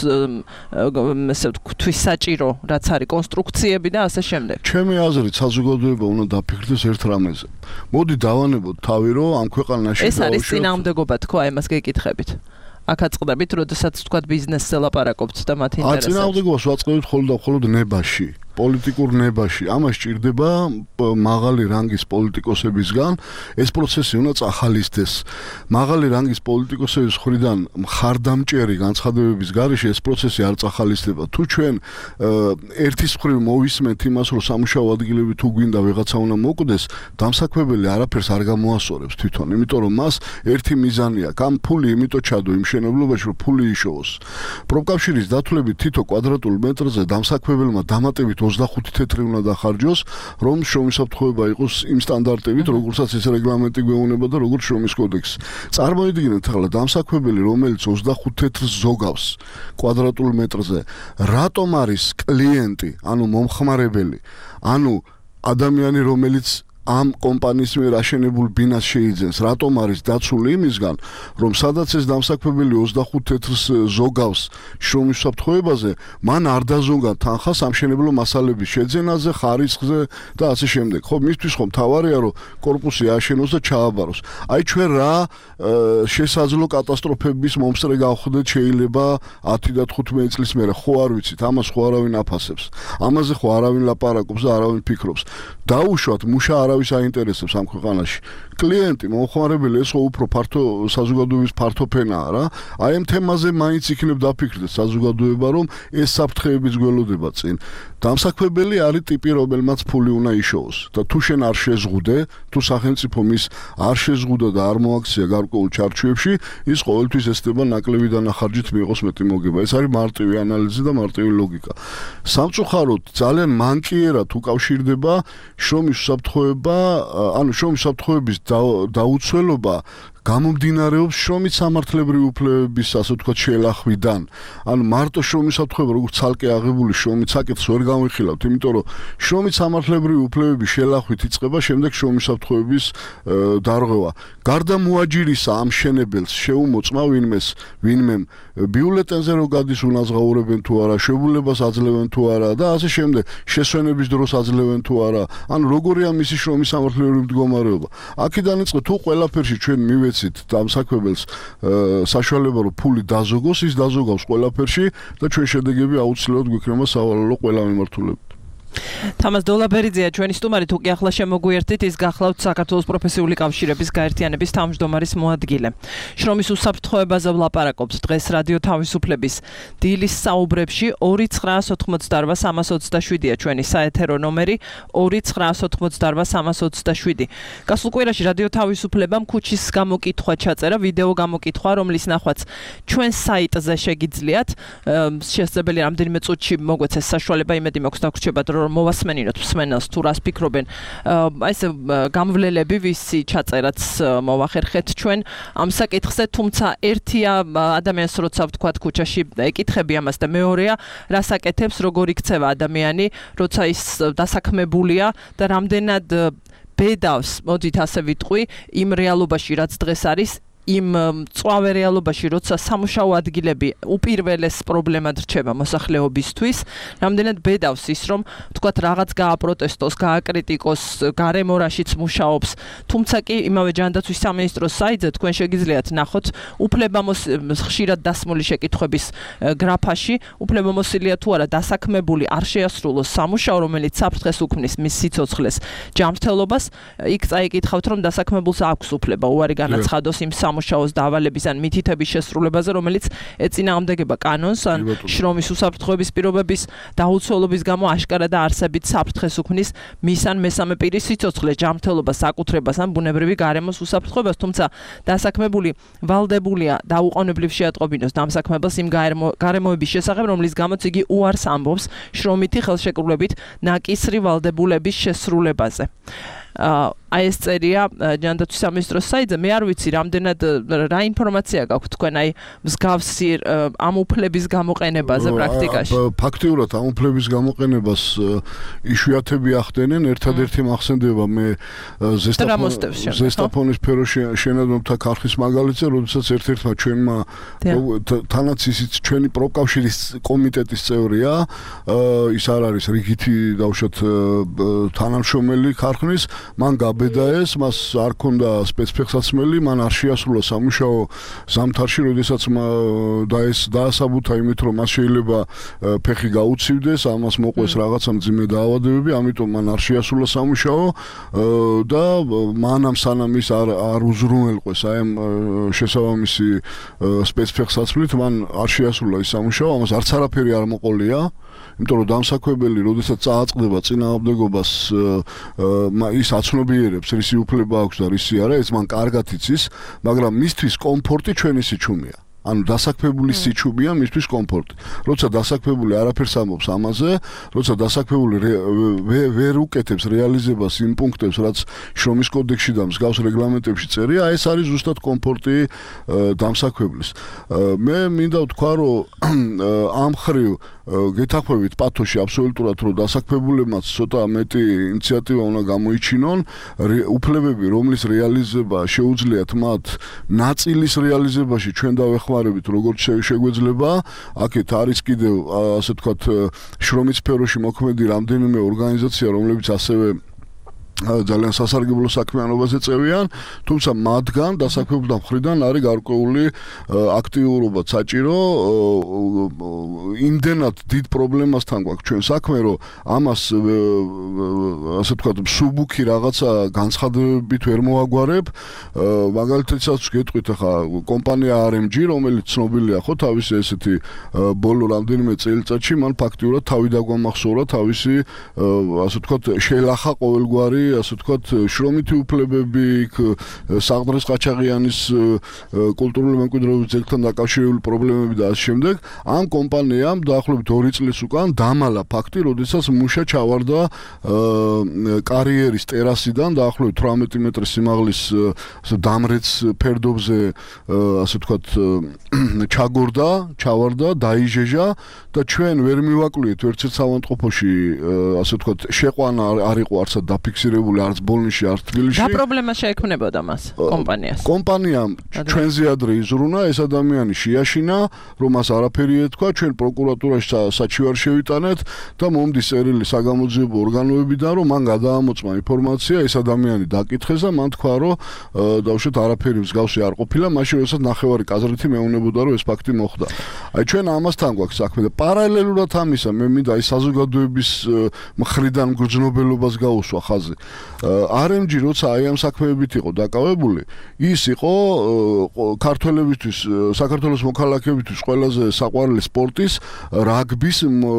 თვისაჭირო, რაც არის კონსტრუქციები და ასე შემდეგ. ჩემი აზრით, საზოგადოება უნდა დაფიქრდეს ერთ რამეზე. მოდი დავანებოთ თავი, რომ ამ ქვეყანაში ეს არის წინააღმდეგობა, თქო, აი მას გეკითხებით. აქ აწყდებით, როდესაც ვთქვათ ბიზნესზე ლაპარაკობთ და მათ ინტერესებს. წინააღმდეგობას ვაწყდებით მხოლოდ ნებაში. პოლიტიკურ ნებაში. ამას ჭირდება მაღალი რანგის პოლიტიკოსებისგან, ეს პროცესი უნდა წახალისდეს. მაღალი რანგის პოლიტიკოსების მხრიდან მხარდამჭერი განცხადებების გარეშე ეს პროცესი არ წახალისდება. თუ ჩვენ ერთის მხრივ მოვისმენთ იმას, რომ სამუშაო ადგილები თუ გვინდა ვიღაცა უნდა მოკვდეს, დამსაქმებელი არაფერს არ გამოასწორებს თვითონ, იმიტომ რომ მას ერთი მიზანი აქვს. ამ ფული იმიტომ ჩადო იმ მშენებლობაში, რომ ფული იშოვოს. პროფკავშირის დათვლებით თითო კვადრატულ მეტრზე დამსაქმებელმა დამატებით 25 თეთრი უნდა დახარჯოს, რომ შრომის საფრთხეობა იყოს იმ სტანდარტებით, როგორცაც ეს რეგლამენტი გვეუბნება და როგორც შრომის კოდექსი. წარმოიდგინეთ ახლა დამსაქმებელი, რომელიც 25 თეთრს ზოგავს კვადრატულ მეტრზე, რატომ არის კლიენტი, ანუ მომხმარებელი, ანუ ადამიანი, რომელიც ამ კომპანიის მიერ აშენებულ ბინას შეიძენს, რატომ არის დაცული იმისგან, რომ სადაც ეს დამსაქმებელი 25 თეთრს ზოგავს შრომის საფრთხეებაზე, მან არ დაზოგა თანხა სამშენებლო მასალების შეძენაზე, ხარისხზე და ასე შემდეგ. ხო, მისთვის ხო მთავარია, რომ კორპუსი აშენოს და ჩააბაროს. აი ჩვენ რა შესაძლო კატასტროფების მომსწრე გავხდეთ შეიძლება 10 და 15 წლის მერე, ხო არ ვიცით, ამას ხო არავინ აფასებს. ამაზე ხო არავინ ლაპარაკობს და არავინ ფიქრობს. დაუშვათ მუშა არავის აინტერესებს ამ ქვეყანაში. კლიენტი, მომხმარებელი ეს უფრო ფართო საზოგადოების ფართო ფენაა რა. აი ამ თემაზე მაინც იქნებ დაფიქრდეს საზოგადოება, რომ ეს საფრთხეების გველოდება წინ. დამსაქმებელი არის ტიპი, რომელმაც ფული უნდა იშოვოს და თუ შენ არ შეზღუდე, თუ სახელმწიფო მის არ შეზღუდა და არ მოაქცია გარკვეულ ჩარჩოებში, ის ყოველთვის ესწრება ნაკლები დანახარჯით მიიღოს მეტი მოგება. ეს არის მარტივი ანალიზი და მარტივი ლოგიკა. სამწუხაროდ ძალიან მანკიერად უკავშირდება შრომის უსაფრთხოება, ანუ შრომის უსაფრთხოების დაუცველობა გამომდინარეობს შრომის სამართლებრივი უფლებების, ასე ვთქვათ, შეელახვიდან. ანუ მარტო შრომის უსაფრთხოება, როგორც ცალკე აღებული შრომის საკითხს ვერ გამოვიხილავთ, იმიტომ რომ შრომის სამართლებრივი უფლებების შეელახვით იწყება შემდეგ შრომის უსაფრთხოების დარღვევა. გარდა მოაჯირისა ამ შენებელს შეუმოწმა ვინმემ ბიულეტენზე რო გადის უნაზღაურებენ თუ არა, შეებულებას აძლევენ თუ არა და ასე შემდეგ, შესვენების დროს აძლევენ თუ არა. ანუ როგორია მისი შრომის სამართლებრივი მდგომარეობა. აქედან იწყე თუ ყველაფერში ჩვენ მივეცით დამსაქმებელს საშუალება რომ ფული დაზოგოს, ის დაზოგავს ყველაფერში და ჩვენ შედეგები აუცილებლად გვიქნება სავალალო ყველა მიმართულებით. თამას დოლაბერიძეა ჩვენი სტუმარი, თუ კი ახლა შემოგვიერთდით, ის გახლავთ საქართველოს პროფესიული კავშირების გაერთიანების თავმჯდომარის მოადგილე. შრომის უსაფრთხოებაზე ვლაპარაკობთ დღეს რადიო თავისუფლების დილის საუბრებში. 2988327-ია ჩვენი საეთერო ნომერი, 2988327. გასულ კვირაში რადიო თავისუფლებამ ქუჩის გამოკითხვა ჩაწერა, ვიდეო გამოკითხვა, რომლის ნახვაც ჩვენ საიტზე შეგიძლიათ. შესაძლებელია რამდენიმე წუთში მოგვეცეს საშუალება, იმედი მაქვს დაგვრჩებათ რომ მოვასმენინოთ მსმენელს თუ რას ფიქრობენ. აი ეს გამვლელები ვისი ჩაწერაც მოვახერხეთ ჩვენ ამ საკითხზე, თუმცა ერთია ადამიანს როცა ვთქვათ ქუჩაში ეკითხები ამას და მეორეა რას აკეთებს, როგორ იქცევა ადამიანი, როცა ის დასაქმებულია და რამდენად ბედავს, მოდით ასე ვიტყვი, იმ რეალობაში რაც დღეს არის, იმ წვავე რეალობაში, როცა სამუშაო ადგილები უპირველეს პრობლემად რჩება მოსახლეობისთვის, რამდენად ბედავს ის, რომ თქვათ რაღაც გააპროტესტოს, გააკრიტიკოს, გარემო რაშიც მუშაობს, თუმცა კი იმავე ჯანდაცვის სამინისტროს საიტზე თქვენ შეგიძლიათ ნახოთ ხშირად დასმული შეკითხვების გრაფაში, უფლებამოსილია თუ არა დასაქმებული არ შეასრულოს სამუშაო, რომელიც საფრთხეს უქმნის მის სიცოცხლეს, ჯანმრთელობას, იქ წაიკითხავთ, რომ დასაქმებულს აქვს უფლება უარი განაცხადოს იმ სამუშაოს დავალების ან მითითების შესრულებაზე, რომელიც ეწინააღმდეგება კანონს ან შრომის უსაფრთხოების პირობების დაუცველობის გამო აშკარად და არსებით საფრთხეს უქმნის მის ან მესამე პირის სიცოცხლეს, ჯანმრთელობას, საკუთრებას ან ბუნებრივი გარემოს უსაფრთხოებას, თუმცა დასაქმებული ვალდებულია დაუყოვნებლივ შეატყობინოს დამსაქმებელს იმ გარემოების შესახებ, რომლის გამოც იგი უარს ამბობს შრომითი ხელშეკრულებით ნაკისრი ვალდებულების შესრულებაზე. აი ეს წერია ჯანდაცვის სამინისტროს საიტზე. მე არ ვიცი რამდენად რა ინფორმაცია გაქვთ თქვენ აი მსგავსი ამ უფლების გამოყენებაზე პრაქტიკაში. ფაქტიურად ამ უფლების გამოყენებას იშვიათები ახდენენ. ერთადერთი მახსენდება მე ზესტაფონის სფერო შენადნობთა ქარხის მაგალითზე, როდესაც ერთ-ერთმა ჩვენმა თანაც ისიც ჩვენი პროფკავშირის კომიტეტის წევრია, ის არ არის რიგითი დავუშვათ თანამშრომელი ქარხნის, მან გაბედაეს, მას არ ქონდა სპეცფეხსაცმელი, მან არ შეასრულა სამუშაო ზამთარში, როდესაც დაასაბუთა იმით, რომ მას შეიძლება ფეხი გაუცივდეს, ამას მოყვეს რაღაცა მძიმე დაავადებები, ამიტომ მან არ შეასრულა სამუშაო და მანამ სანამ ის არ უზრუნველყვეს აი ამ შესაბამისი სპეცფეხსაცმლით, მან არ შეასრულა ის სამუშაო, ამას არც არაფერი არ მოყოლია. იმიტომ რომ დამსაქმებელი, როდესაც წააწყდება წინააღმდეგობას, ის აცნობიერებს, რისი უფლება აქვს და რისი არა, ეს მან კარგად იცის, მაგრამ მისთვის კომფორტი ჩვენი სიჩუმეა. ანუ დასაქმებულის სიჩუმეა მისთვის კომფორტი. როცა დასაქმებული არაფერს ამბობს ამაზე, როცა დასაქმებული ვერ უკეთებს რეალიზებას იმ პუნქტებს, რაც შრომის კოდექსში და მსგავს რეგლამენტებში წერია, ეს არის ზუსტად კომფორტი დამსაქმებლის. მე მინდა ვთქვა, რომ ამ ხრივ გეთახვევით პათოში აბსოლუტურად, რომ დასაქმებულებმაც ცოტა მეტი ინიციატივა უნდა გამოიჩინონ, უფლებები, რომლის რეალიზება შეუძლიათ მათ ნაწილის რეალიზებაში ჩვენ დავეხმარებით, როგორც შეგვეძლება, აქეთ არის კიდევ, ასე ვთქვათ, შრომის სფეროში მოქმედი რამდენიმე ორგანიზაცია, რომლებიც ასევე ძალიან სასარგებლო საქმიანობაზე წევიან, თუმცა მათგან დასაქმებულთა მხრიდან არის გარკვეული აქტიურობა საჭირო. იმდენად დიდ პრობლემასთან გვაქვს ჩვენ საქმე, რომ ამას ასე ვთქვათ, მსუბუქი რაღაცა განცხადებებით ვერ მოვაგვარებ. მაგალითად, გეტყვით ახლა კომპანია RMG, რომელიც ცნობილია ხო თავისი ესეთი ბოლო რამდენიმე წელიწადში, მან ფაქტიურად თავი დაგვამახსოვრა, თავისი ასე ვთქვათ, შეელახა ყოველგვარი ასე ვთქვათ, შრომითი უფლებები, საღდრეს ყაჩაღიანის კულტურული მემკვიდრეობის ძეგლთან დაკავშირებული პრობლემები და ასე შემდეგ. ამ კომპანიამ დაახლოებით 2 წლის უკან დამალა ფაქტი, როდესაც მუშა ჩავარდა კარიერის ტერასიდან დაახლოებით 18 მეტრის სიმაღლის დამრეც ფერდობზე, ასე ვთქვათ, ჩავარდა, დაიჟეჟა და ჩვენ ვერ მივაკლვიეთ ვერცერთ ავადმყოფოში, ასე ვთქვათ, შეყვანა არ იყო არცად დაფიქსირებული არც ბოლნისში, არც თბილისში. რა პრობლემა შეექმნებოდა მას კომპანიას? კომპანიამ ჩვენზე ადრე იზრუნა, ეს ადამიანი შეაშინა, რომ მას არაფერი ეთქვა, ჩვენ პროკურატურაში საჩივარ შევიტანეთ და მომდის წერილი საგამოძიებო ორგანოებიდან, რომ მან გადაამოწმა ინფორმაცია, ეს ადამიანი დაკითხეს და მან თქვა, რომ დაუშვათ არაფერი მსგავსი არ ყოფილა, მაშინ როდესაც ნახევარი კაზრითი მეუბნებოდა, რომ ეს ფაქტი მოხდა. აი ჩვენ ამასთან გვაქვს საქმე და პარალელურად ამისა მე მინდა აი საზოგადოების მხრიდან გრძნობელობას გაუსვა ხაზი. RMG როცა აი ამ საქმეებით იყო დაკავებული, ის იყო ქართველებისთვის, საქართველოს მოქალაქეებისთვის ყველაზე საყვარელი სპორტის რაგბის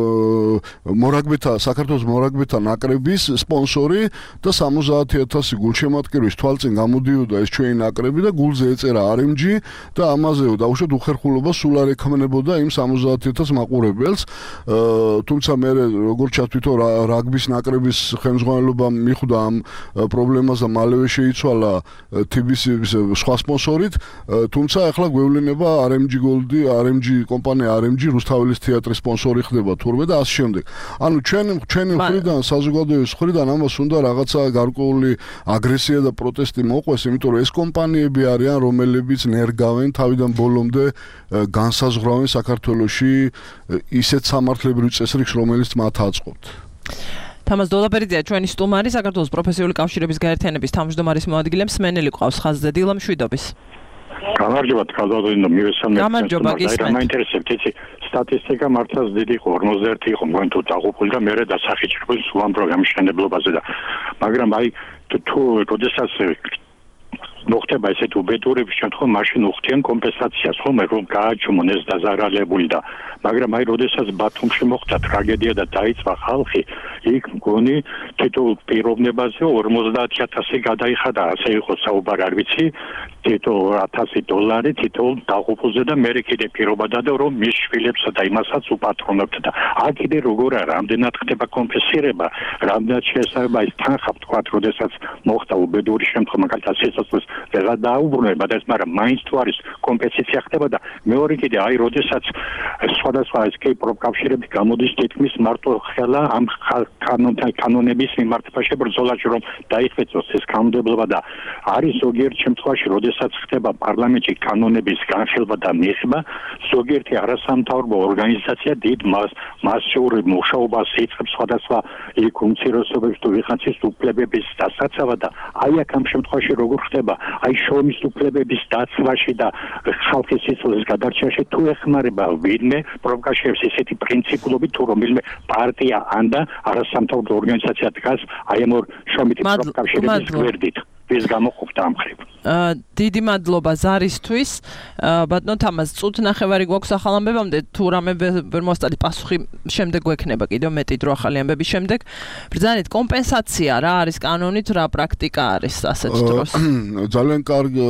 საქართველოს მორაგბეთა ნაკრების სპონსორი და 70,000 გულშემატკივრის თვალწინ გამოდიოდა ეს ჩვენი ნაკრები და გულზე ეწერა RMG და ამაზე დაუშვათ უხერხულობა სულ არ ექმნებოდა იმ 70,000 მაყურებელს. თუმცა მე როგორც ჩათვითო რაგბის ნაკრების ხელმძღვანელობა მიხვდა ამ პრობლემას და მალევე შეიცვალა TBC-ის სხვა სპონსორით, თუმცა ახლა გვევლინება RMG Gold-ი, RMG კომპანია RMG რუსთაველის თეატრის სპონსორი ხდება თურმე და ასე შემდეგ. ანუ ჩვენი მხრიდან, საზოგადოების მხრიდან ამას უნდა რაღაცა გარკვეული აგრესია და პროტესტი მოყვეს, იმიტომ რომ ეს კომპანიები არიან, რომელებიც ნერგავენ თავიდან ბოლომდე განსაზღვრავენ საქართველოში ისეთ სამართლებრივ წესრიგს, რომელიც მათ აწყობთ. თამაზ დოლაბერიძეა ჩვენი სტუმარი, საქართველოს პროფესიული კავშირების გაერთიანების თავმჯდომარის მოადგილე, მსმენელი ყავს ხაზზე, დილა მშვიდობის. გამარჯობა, თქალდაძე, მივესალმებით. გამარჯობა, გისმენთ. მაინტერესებთ, იცი, სტატისტიკა მართლაც დიდი იყო, 51 იყო მგონი თუ დაღუპული და მერე დასახიჭრებული სულ ამ პროგრამის და მაგრამ აი თუ როდესაც მოხდება ესეთ უბედურების შემთხვევაში მაშინ უხდიან კომპენსაციას, ხოლმე რომ გააჩუმონ ეს დაზარალებული და მაგრამ აი როდესაც ბათუმში მოხდა ტრაგედია და დაიწყო ხალხი, იქ მგონი თითოეულ პიროვნებაზე 50,000 გადაიხადა, ასე იყო საუბარი, არ ვიცი, თითოეულ $1,000 თითოეულ დაღუპულზე და მე კიდე პირობა დადა რომ მის შვილებსა და იმასაც უპატრონებთ და აქ კიდე როგორ არა, რამდენად ხდება კომპენსირება, რამდენად შეესაბამება ის თანხა, თქვათ, როდესაც მოხდა უბედური შემთხვევა, მაგალითად სიცოცხლის ვეღარ დაუბრუნება და ეს, მაგრამ მაინც თუ არის კომპენსაცია ხდება და მეორე კიდე აი როდესაც სხვადასხვა ეს პროფკავშირები გამოდის თითქმის მარტო ხელა ამ კანონების მიმართებაში ბრძოლაში რომ დაიხვეწოს ეს კანონმდებლობა და არის ზოგიერთ შემთხვევაში როდესაც ხდება პარლამენტში კანონების განხილვა და მიღება ზოგიერთი არასამთავრობო ორგანიზაცია დიდ მასშტაბურ მუშაობას იწყებს სხვადასხვა იქ უმცირესობებს თუ ვიღაცის უფლებების დასაცავად და აი აქ ამ შემთხვევაში როგორ ხდება აი შრომის უფლებების დაცვაში და ხალხის სიცოცხლის გადარჩენაში თუ ეხმარება ვინმე პროფკავშირებს ესეთი პრინციპულობით თუ რომელიმე პარტია ან და არასამთავრობო ორგანიზაცია დგას აი ამ შრომითი პროფკავშირების გვერდით ვის გამოყოფდა ამ ხრივ. დიდი მადლობა ზარისთვის. ბატონო თამაზ, წუთ ნახევარი გვაქვს ახალ ამბებამდე, თუ რამე ვერ მოსწადით პასუხი შემდეგ გვექნება კიდევ მეტი დრო ახალი ამბების შემდეგ. ბრძანეთ კომპენსაცია რა არის კანონით, რა პრაქტიკა არის ასეთ დროს? ძალიან კარგი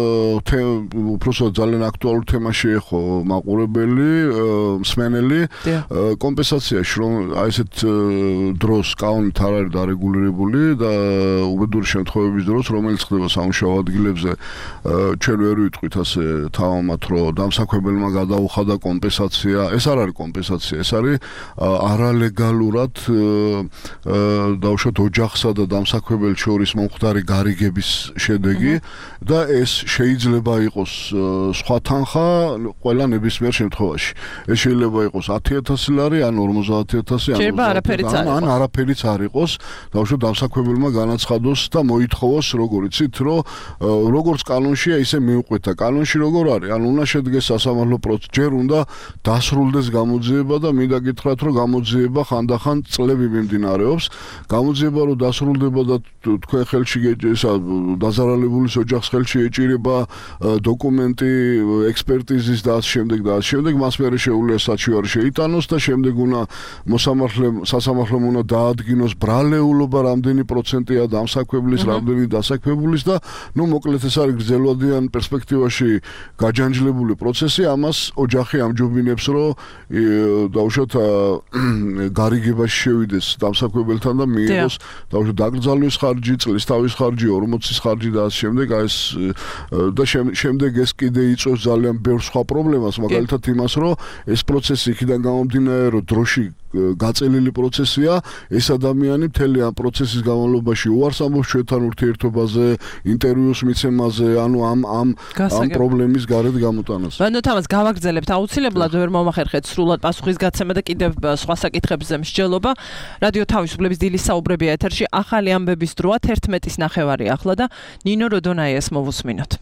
უბრალოდ ძალიან აქტუალური თემა შეეხო მაყურებელი, მსმენელი. კომპენსაცია აი ესეთ დროს კანონით არ არის დარეგულირებული და უბედური შემთხვევების დროს, რომელიც ხდება სამუშაო ადგილებზე ჩვენ ვერ ვიტყვით ასე თავამად რომ დამსაქმებელმა გადაუხადა კომპენსაცია. ეს არ არის კომპენსაცია, ეს არის არალეგალურად დაუშვათ ოჯახსა და დამსაქმებელ შორის მომხდარი გარიგების შედეგი და ეს შეიძლება იყოს სხვა თანხა ყველა ნებისმიერ შემთხვევაში. ეს შეიძლება იყოს 10,000 ლარი ან 50,000 ან არაფერიც არ იყოს. დაუშვათ დამსაქმებელმა განაცხადოს და მოითხოვოს როგორ იცით რომ როგორც კანონშია ისე მიუყვეთა. კანონში როგორ არის? ანუ უნდა შედგეს სასამართლო პროცესი, ჯერ უნდა დასრულდეს გამოძიება და მინდა გითხრათ რომ გამოძიება ხანდახან წლები მიმდინარეობს. გამოძიება რომ დასრულდება და თქვენ ხელში ესა დაზარალებულის ოჯახს ხელში ეჭირება დოკუმენტი ექსპერტიზის და ამ შემდეგ მას მერე შეუძლია საჩივარი შეიტანოს და შემდეგ უნდა სასამართლომ უნდა დაადგინოს ბრალეულობა რამდენი პროცენტია დამსაქმებლის, რამდენი დასაქმებულის და ნუ მოკლედ ეს არის გრძელვადიან პერსპექტივაში გაჯანჯლებული პროცესი. ამას ოჯახი ამჯობინებს რომ დაუშვათ გარიგებაში შევიდეს დამსაქმებელთან და მიიღოს დაუშვათ დაკრძალვის ხარჯი, წლის თავის ხარჯი, 40-ის ხარჯი და ამ შემდეგ ეს და შემდეგ ეს კიდე იწვევს ძალიან ბევრ სხვა პრობლემას, მაგალითად იმას, რომ ეს პროცესი იქიდან გამომდინარე, რომ დროში გაწელილი პროცესია, ეს ადამიანი მთელი ამ პროცესის განმავლობაში უარს ამბობს ჩვენთან ურთიერთობაზე, ინტერვიუს მიცემაზე, ანუ ამ პრობლემის გარეთ გამოტანას. ბანო თამას გავაგრძელებთ აუცილებლად ვერ მომახერხეთ სრულად პასუხისგაცემა და კიდევ სხვა საკითხებზე მსჯელობა. რადიო თავისუფლების დილის საუბრებია ეთერში, ახალი ამბების დროა 11:09 ახლა და ნინო როდონაიას მოვუსმინოთ.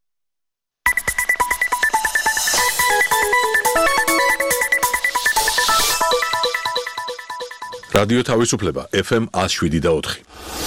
რადიო თავისუფლება FM 107.4.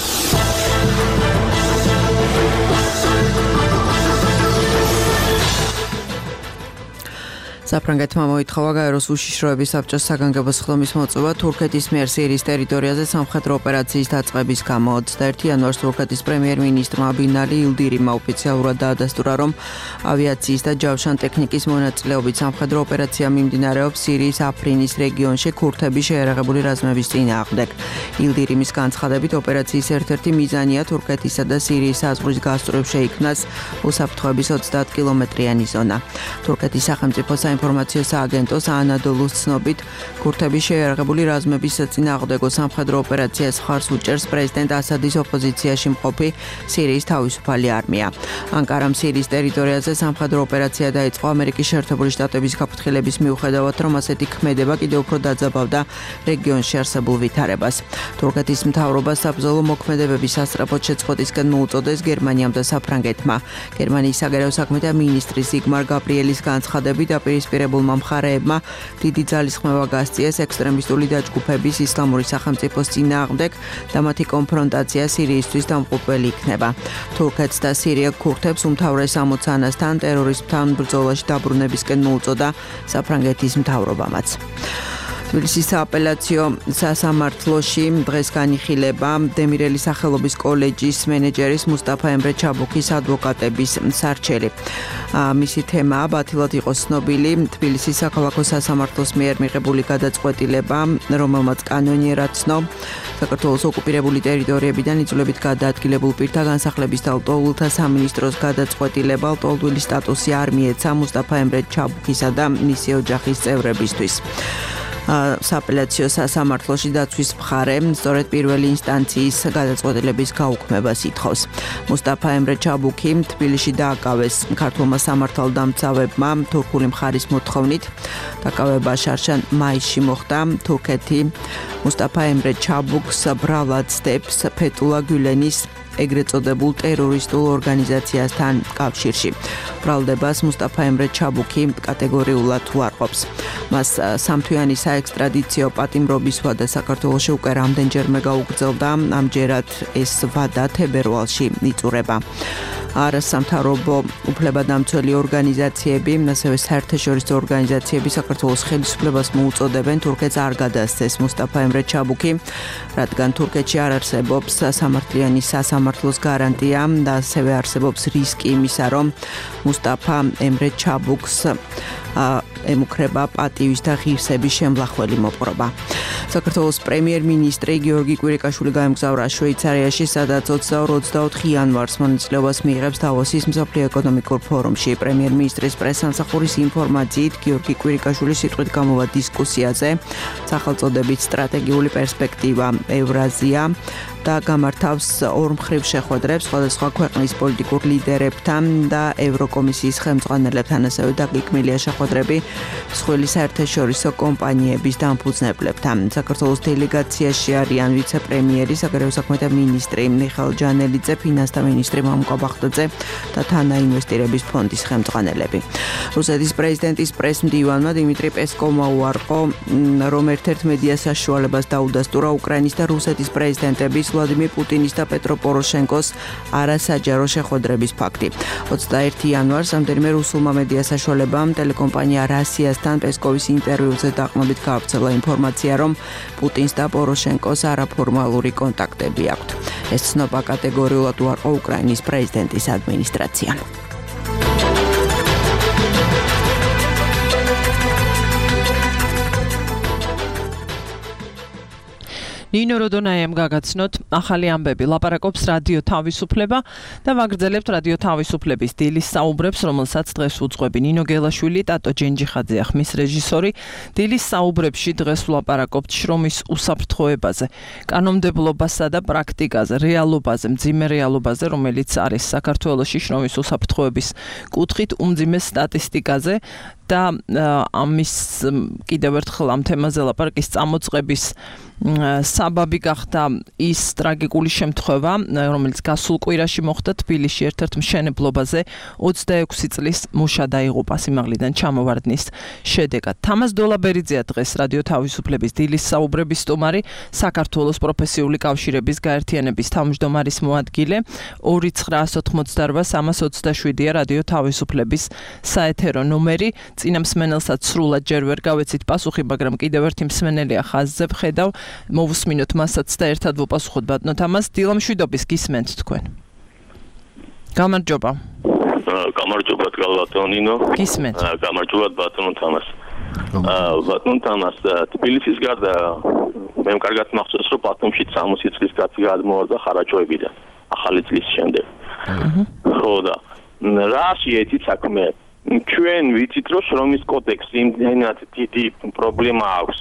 საფრანგეთმა მოითხოვა გაეროს უშიშროების საბჭოს საგანგებო სხდომის მოწვევა თურქეთის მიერ სირიის ტერიტორიაზე სამხედრო ოპერაციის დაწყების გამო. 21 იანვარს თურქეთის პრემიერ-მინისტრმა ბინალი ილდირიმმა ოფიციალურად დაადასტურა, რომ ავიაციის და ჯავშან ტექნიკის მონაწილეობით სამხედრო ოპერაცია მიმდინარეობს სირიის აფრინის რეგიონში ქურთების შეიარაღებული რაზმების წინააღმდეგ. ილდირიმის განცხადებით ოპერაციის ერთ-ერთი მიზანია თურქეთისა და სირიის საზღვრის გასწვრივ შეიქმნას უსაფრთხოების 30 კილომეტრიანი ზონა. თურქეთის სახელმწიფო ინფორმაციო სააგენტოს ანადოლუს ცნობით, ქურთების შეიარაღებული რაზმების საწინააღმდეგო სამხედრო ოპერაციას მხარს უჭერს პრეზიდენტ ასადის ოპოზიციაში მყოფი სირიის თავისუფალი არმია. ანკარამ სირიის ტერიტორიაზე სამხედრო ოპერაცია დაიწყო ამერიკის შეერთებული შტატების გაფრთხილების მიუხედავად, რომ ასეთი ქმედება კიდევ უფრო დაძაბავდა რეგიონში არსებულ ვითარებას. თურქეთის მთავრობა საბრძოლო მოქმედებების სასწრაფოდ შეწყვეტისკენ მოუწოდეს გერმანიამ და საფრანგეთმა. გერმანიის საგარეო საქმეთა მინისტრის იგმარ გაბრიელის განცხადებით პირებულმა მხარეებმა დიდი ძალისხმევა გასწიეს ექსტრემისტული დაჯგუფების ისლამური სახელმწიფოს წინააღმდეგ და მათი კონფრონტაცია სირიისთვის დამღუპველი იქნება. თურქეთს და სირია ქურთებს უმთავრეს ამოცანასთან ტერორიზმთან ბრძოლაში დაბრუნებისკენ მოუწოდა საფრანგეთის მთავრობამაც. თბილისის სააპელაციო სასამართლოში დღეს განიხილება დემირელის სახელობის კოლეჯის მენეჯერის მუსტაფა ემრე ჩაბუქის ადვოკატების სარჩელი. მისი თემაა ბათილად იყო ცნობილი თბილისის საქალაქო სასამართლოს მიერ მიღებული გადაწყვეტილება, რომელმაც კანონიერად ცნო საქართველოს ოკუპირებული ტერიტორიებიდან იწვევით გადაადგილებულ პირთა განსახლების და ლტოლვილთა სამინისტროს გადაწყვეტილება ლტოლვილის სტატუსი არ მიეცა მუსტაფა ემრე ჩაბუქისა და მისი ოჯახის წევრებისთვის. სააპელაციო სასამართლოში დაცვის მხარე სწორედ პირველი ინსტანციის გადაწყვეტილების გაუქმებას ითხოვს. მუსტაფა ემრე ჩაბუქი თბილისში დააკავეს ქართულმა სამართალდამცავებმა თურქული მხარის მოთხოვნით. დაკავება შარშან მაისში მოხდა. თურქეთი მუსტაფა ემრე ჩაბუქს ბრალად ცდებს ფეთულა გულენის ეგრეთ წოდებულ ტერორისტულ ორგანიზაციასთან კავშირში. ბრალდებას მუსტაფა ემრე ჩაბუქი კატეგორიულად უარყოფს. მას სამთვიანი საექსტრადიციო პატიმრობის ვადა საქართველოში უკვე რამდენჯერმე გაუგრძელდა, ამჯერად ეს ვადა თებერვალში იწურება. არასამთავრობო უფლებადამცველი ორგანიზაციები, ასევე საერთაშორისო ორგანიზაციები საქართველოს ხელისუფლებას მოუწოდებენ თურქეთს არ გადასცეს მუსტაფა ემრე ჩაბუქი, რადგან თურქეთში არ არსებობს სამართლიანი სასამართლოს გარანტია და ასევე არსებობს რისკი იმისა, რომ მუსტაფა ემრე ჩაბუქს ემუქრება პატივის და ღირსების შემლახველი მოპყრობა. საქართველოს პრემიერ-მინისტრი გიორგი კვირიკაშვილი გაემგზავრა შვეიცარიაში, სადაც 22-24 იანვარს მონაწილეობას მიიღო იღებს დავოსის მსოფლიო ეკონომიკურ ფორუმში. პრემიერ-მინისტრის პრესსამსახურის ინფორმაციით გიორგი კვირიკაშვილის სიტყვით გამოვა დისკუსიაზე სახელწოდებით სტრატეგიული პერსპექტივა ევრაზია და გამართავს ორმხრივ შეხვედრებს სხვადასხვა ქვეყნის პოლიტიკურ ლიდერებთან და ევროკომისიის ხელმძღვანელებთან, ასევე დაგიქმნილია შეხვედრები მსხვილი საერთაშორისო კომპანიების დამფუძნებლებთან. საქართველოს დელეგაციაში არიან ვიცე-პრემიერი, საგარეო საქმეთა მინისტრი მიხეილ ჯანელიძე, ფინანსთა მინისტრი მამუკა ბახტაძე და თანაინვესტირების ფონდის ხელმძღვანელები. რუსეთის პრეზიდენტის პრესმდივანმა დიმიტრი პესკოვმა უარყო, რომ ერთ-ერთ მედია საშუალებას დაუდასტურა უკრაინის და რუსეთის პრეზიდენტების ვლადიმირ პუტინის და პეტრო პოროშენკოს არასაჯარო შეხვედრების ფაქტი. 21 იანვარს რამდენიმე რუსულმა მედია საშუალებამ ტელეკომპანია რასიასთან პესკოვის ინტერვიუზე დაყრდნობით გაავრცელა ინფორმაცია, რომ პუტინს და პოროშენკოს არაფორმალური კონტაქტები აქვთ. ეს ცნობა კატეგორიულად უარყო უკრაინის პრეზიდენტის ადმინისტრაციამ. ნინო როდონაიამ გაგაცნოთ ახალი ამბები, ლაპარაკობს რადიო თავისუფლება და ვაგრძელებთ რადიო თავისუფლების დილის საუბრებს, რომელსაც დღეს უძღვები ნინო გელაშვილი, ტატო ჯენჯიხაძე, ხმის რეჟისორი. დილის საუბრებში დღეს ვლაპარაკობთ შრომის უსაფრთხოებაზე, კანონმდებლობასა და პრაქტიკაზე, რეალობაზე, მძიმე რეალობაზე, რომელიც არის საქართველოში შრომის უსაფრთხოების კუთხით უმძიმე სტატისტიკაზე და ამის კიდევ ერთხელ ამ თემაზე ლაპარაკის წამოწყების საბაბი გახდა ის ტრაგიკული შემთხვევა, რომელიც გასულ კვირაში მოხდა თბილისში ერთ-ერთ მშენებლობაზე 26 წლის მუშა დაიღუპა სიმაღლიდან ჩამოვარდნის შედეგად. თამაზ დოლაბერიძეა დღეს რადიო თავისუფლების დილის საუბრების სტუმარი, საქართველოს პროფესიული კავშირების გაერთიანების თავმჯდომარის მოადგილე. 2988327-ია რადიო თავისუფლების საეთერო ნომერი. წინა მსმენელსაც სრულად ჯერ ვერ გავეცით პასუხი, მაგრამ კიდევ ერთი მსმენელია ხაზზე ვხედავ. მოვუსმინოთ მასაც და ერთად ვუპასუხოთ ბატონო თამაზ. დილამშვიდობის გისმენთ თქვენ. გამარჯობა. გამარჯობა ბატონო. გისმენთ. გამარჯობა ბატონო თამაზ. ბატონო თამაზ, თბილისის გარდა მე კარგად მახსოვს, რომ ბათუმში 60 წლის კაცი გადმოვარდა ხარაჯოებიდან ახალი წლის შემდეგ. ხო და რა შეიძლება საქმე ჩვენ ვიცით, რომ შრომის კოდექსი იმდენად დიდი პრობლემა აქვს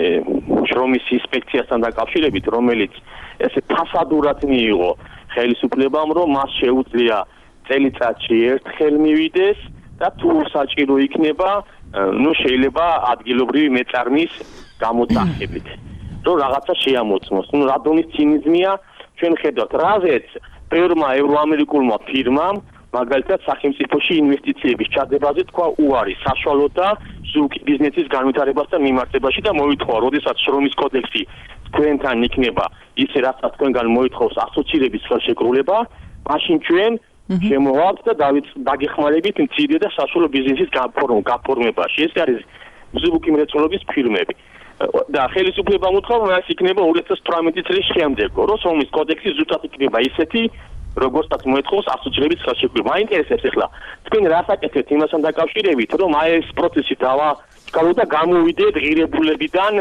შრომის ინსპექციასთან დაკავშირებით, რომელიც ესე ფასადურად მიიღო ხელისუფლებამ, რომ მას შეუძლია წელიწადში ერთხელ მივიდეს და თუ საჭირო იქნება, შეიძლება ადგილობრივი მეწარმის გამოძახებით, რომ რაღაცა შეამოწმოს. რა დონის ცინიზმია ჩვენ ხედავთ, რაზეც ბევრმა ევროამერიკულმა ფირმამ მაგალითად სახელმწიფოში ინვესტიციების ჩადებაზე თქვა უარი საშუალოთა ზუგი ბიზნესის განვითარებასთან მიმართებაში და მოითხოვა, როდესაც შრომის კოდექსი თქვენთან იქნება ისე, რასაც თქვენგან მოითხოვს ასოცირების ხელშეკრულება, მაშინ ჩვენ შემოვალთ და დაგეხმარებით მცირე და საშუალო ბიზნესის გაფორმებაში. ეს არის ზუგი მრეწველობის ფირმები. და ხელისუფლებამ უთხრა, რომ ეს იქნება 2018 წლის შემდეგ, რომ შრომის კოდექსი ზუსტად იქნება ისეთი, როგორცაც მოითხოვს ასოცირების ხელშეკრულება. მაინტერესებს ახლა თქვენ რას აკეთებთ იმასთან დაკავშირებით, რომ ეს პროცესი დავაწყალოთ და გამოვიდეთ ღირებულებიდან,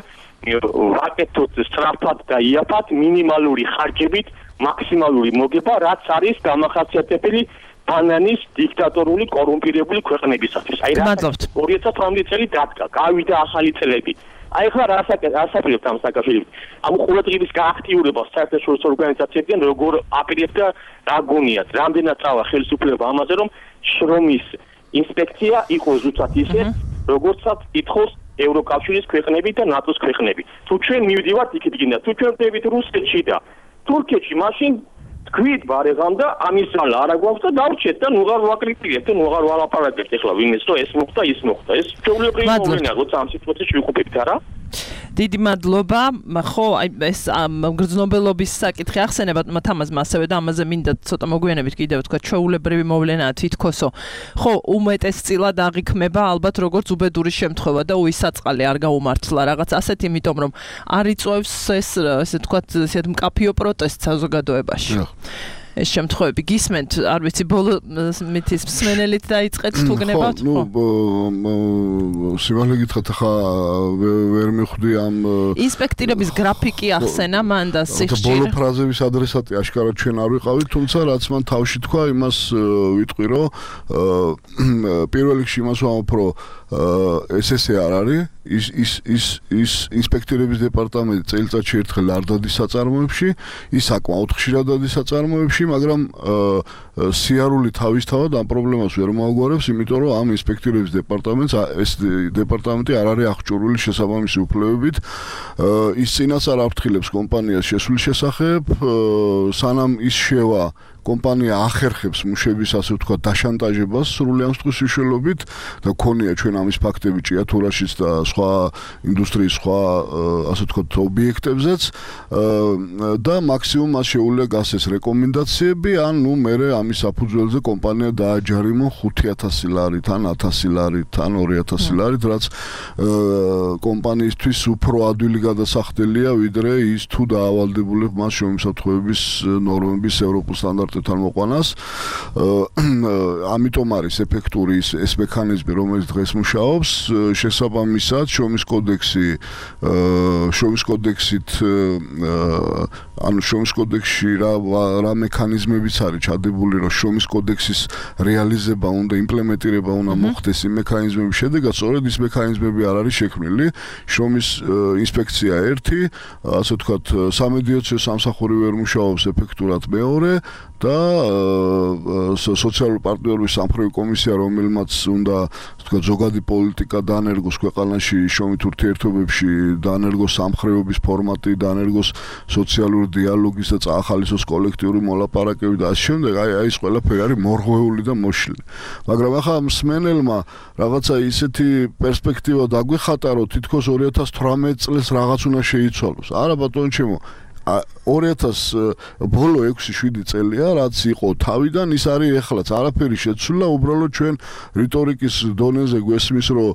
ვაკეთოთ სწრაფად და იაფად მინიმალური ხარჯებით მაქსიმალური მოგება, რაც არის დამახასიათებელი ბანანის დიქტატორული კორუმპირებული ქვეყნებისათვის. აი რა 2018 წელი დადგა, გავიდა ახალი წლები. აი ხა რა ასაკებთ ამ საკავშირით. ამ ყურადღების გააქტიურებას საერთაშორისო ორგანიზაციებიდან როგორ აპირებთ და რა გონიათ, რამდენად წავა ხელისუფლება ამაზე, რომ შრომის ინსპექცია იყოს ზუსტად ისე, როგორცაც ითხოვს ევროკავშირის ქვეყნები და ნატოს ქვეყნები. თუ ჩვენ მივდივართ იქით გინდა, თუ ჩვენ ვდებით რუსეთში და თურქეთში, მაშინ თქვით ბარეგამ და ამის ძალა არა გვაქვს და დავრჩეთ და ნუღარ ვაკრიტიკებთ და ნუღარ ვალაპარაკებთ ახლა ვინმეს რომ ეს მოხდა ის მოხდა. ეს ჩვეულებრივი მოვლენაა, როცა ამ სიტუაციაში ვიყოფებით, არა? დიდი მადლობა. ხო, აი ეს გრძნობელობის საკითხი ახსენებათ თამაზმა ასევე და ამაზე მინდა ცოტა მოგვიანებით კიდევ თქვა ჩვეულებრივი მოვლენაა თითქოსო. ხო, უმეტესწილად აღიქმება ალბათ როგორც უბედური შემთხვევა და უისაწყალი არ გაუმართლა რაღაც ასეთი, იმიტომ რომ არ იწვევს ეს ესე თქვა ისეთ მკაფიო პროტესტს საზოგადოებაში. ეს შემთხვევები გისმენთ, არ ვიცი, ბოლო მითის მსმენელით დაიწყეთ თუ გნებავთ? სიმართლე გითხრათ, ახლა ვერ მიხვდი ამ ინსპექტირების გრაფიკი ახსენა მან და სიხშირე. ბოლო ფრაზების ადრესატი აშკარად ჩვენ არ ვიყავით, თუმცა რაც მან თავში თქვა, იმას ვიტყვი, რომ პირველ რიგში იმას ვამბობ, რომ SSE არ არის, ის ინსპექტირების დეპარტამენტი წელიწადში ერთხელ არ დადის საწარმოებში, ის საკმაოდ ხშირად დადის საწარმოებში, მაგრამ სიარული თავისთავად ამ პრობლემას ვერ მოაგვარებს, იმიტომ რომ ამ ინსპექტირების დეპარტამენტს ეს დეპარტამენტი არ არის აღჭურვილი შესაბამისი უფლებებით, ის წინასწარ აფრთხილებს კომპანიას შესulis შესახებ, სანამ ის შევა კომპანია ახერხებს მუშების ასე ვთქვათ დაშანტაჟებას სრული ამ სტყვის მნიშვნელობით და ქონია ჩვენ ამის ფაქტები ჭიათურაშიც და სხვა ინდუსტრიის სხვა ასე ვთქვათ ობიექტებზეც და მაქსიმუმ მას შეუძლია გასცეს რეკომენდაციები ან ნუ მერე ამის საფუძველზე კომპანია დააჯარიმო 5,000 ლარით ან 1,000 ლარით ან 2,000 ლარით რაც კომპანიისთვის უფრო ადვილი გადასახდელია ვიდრე ის თუ დაავალდებულებ მას შრომისმსახურების ნორმების ევროპულ სტანდარტებთან მოყვანას ამიტომ არის ეფექტური ეს მექანიზმი რომელიც დღეს მუშაობს შესაბამისად შრომის კოდექსით ანუ შრომის კოდექსში რა მექანიზმებიც არის ჩადებული რომ შრომის კოდექსის რეალიზება უნდა იმპლემენტირება უნდა მოხდეს იმ მექანიზმების შედეგად სწორედ ის მექანიზმები არ არის შექმნილი შრომის ინსპექცია ერთი ასე ვთქვათ სამედიაციო სამსახური ვერ მუშაობს ეფექტურად მეორე და სოციალური პარტნიორების სამხედრო კომისია რომელმაც უნდა ვთქვათ ზოგადი პოლიტიკა დაანერგოს ქვეყანაში შრომით ურთიერთობებში დაანერგოს სამხედროების ფორმატი დაანერგოს სოციალური დიალოგის და წაახალისოს კოლექტიური მოლაპარაკებები და ასე შემდეგ აი ეს ყველაფერი არის მორღვეული და მოშლილი მაგრამ ახლა მსმენელმა რაღაცა ისეთი პერსპექტივა დაგვიხატა რომ თითქოს 2018 წელს რაღაც უნდა შეიცვალოს არა ბატონო ჩემო 2000 ბოლო 6-7 წელია რაც იყო თავიდან ის არის ეხლაც არაფერი შეცვლა უბრალოდ ჩვენ რიტორიკის დონეზე გვესმის რომ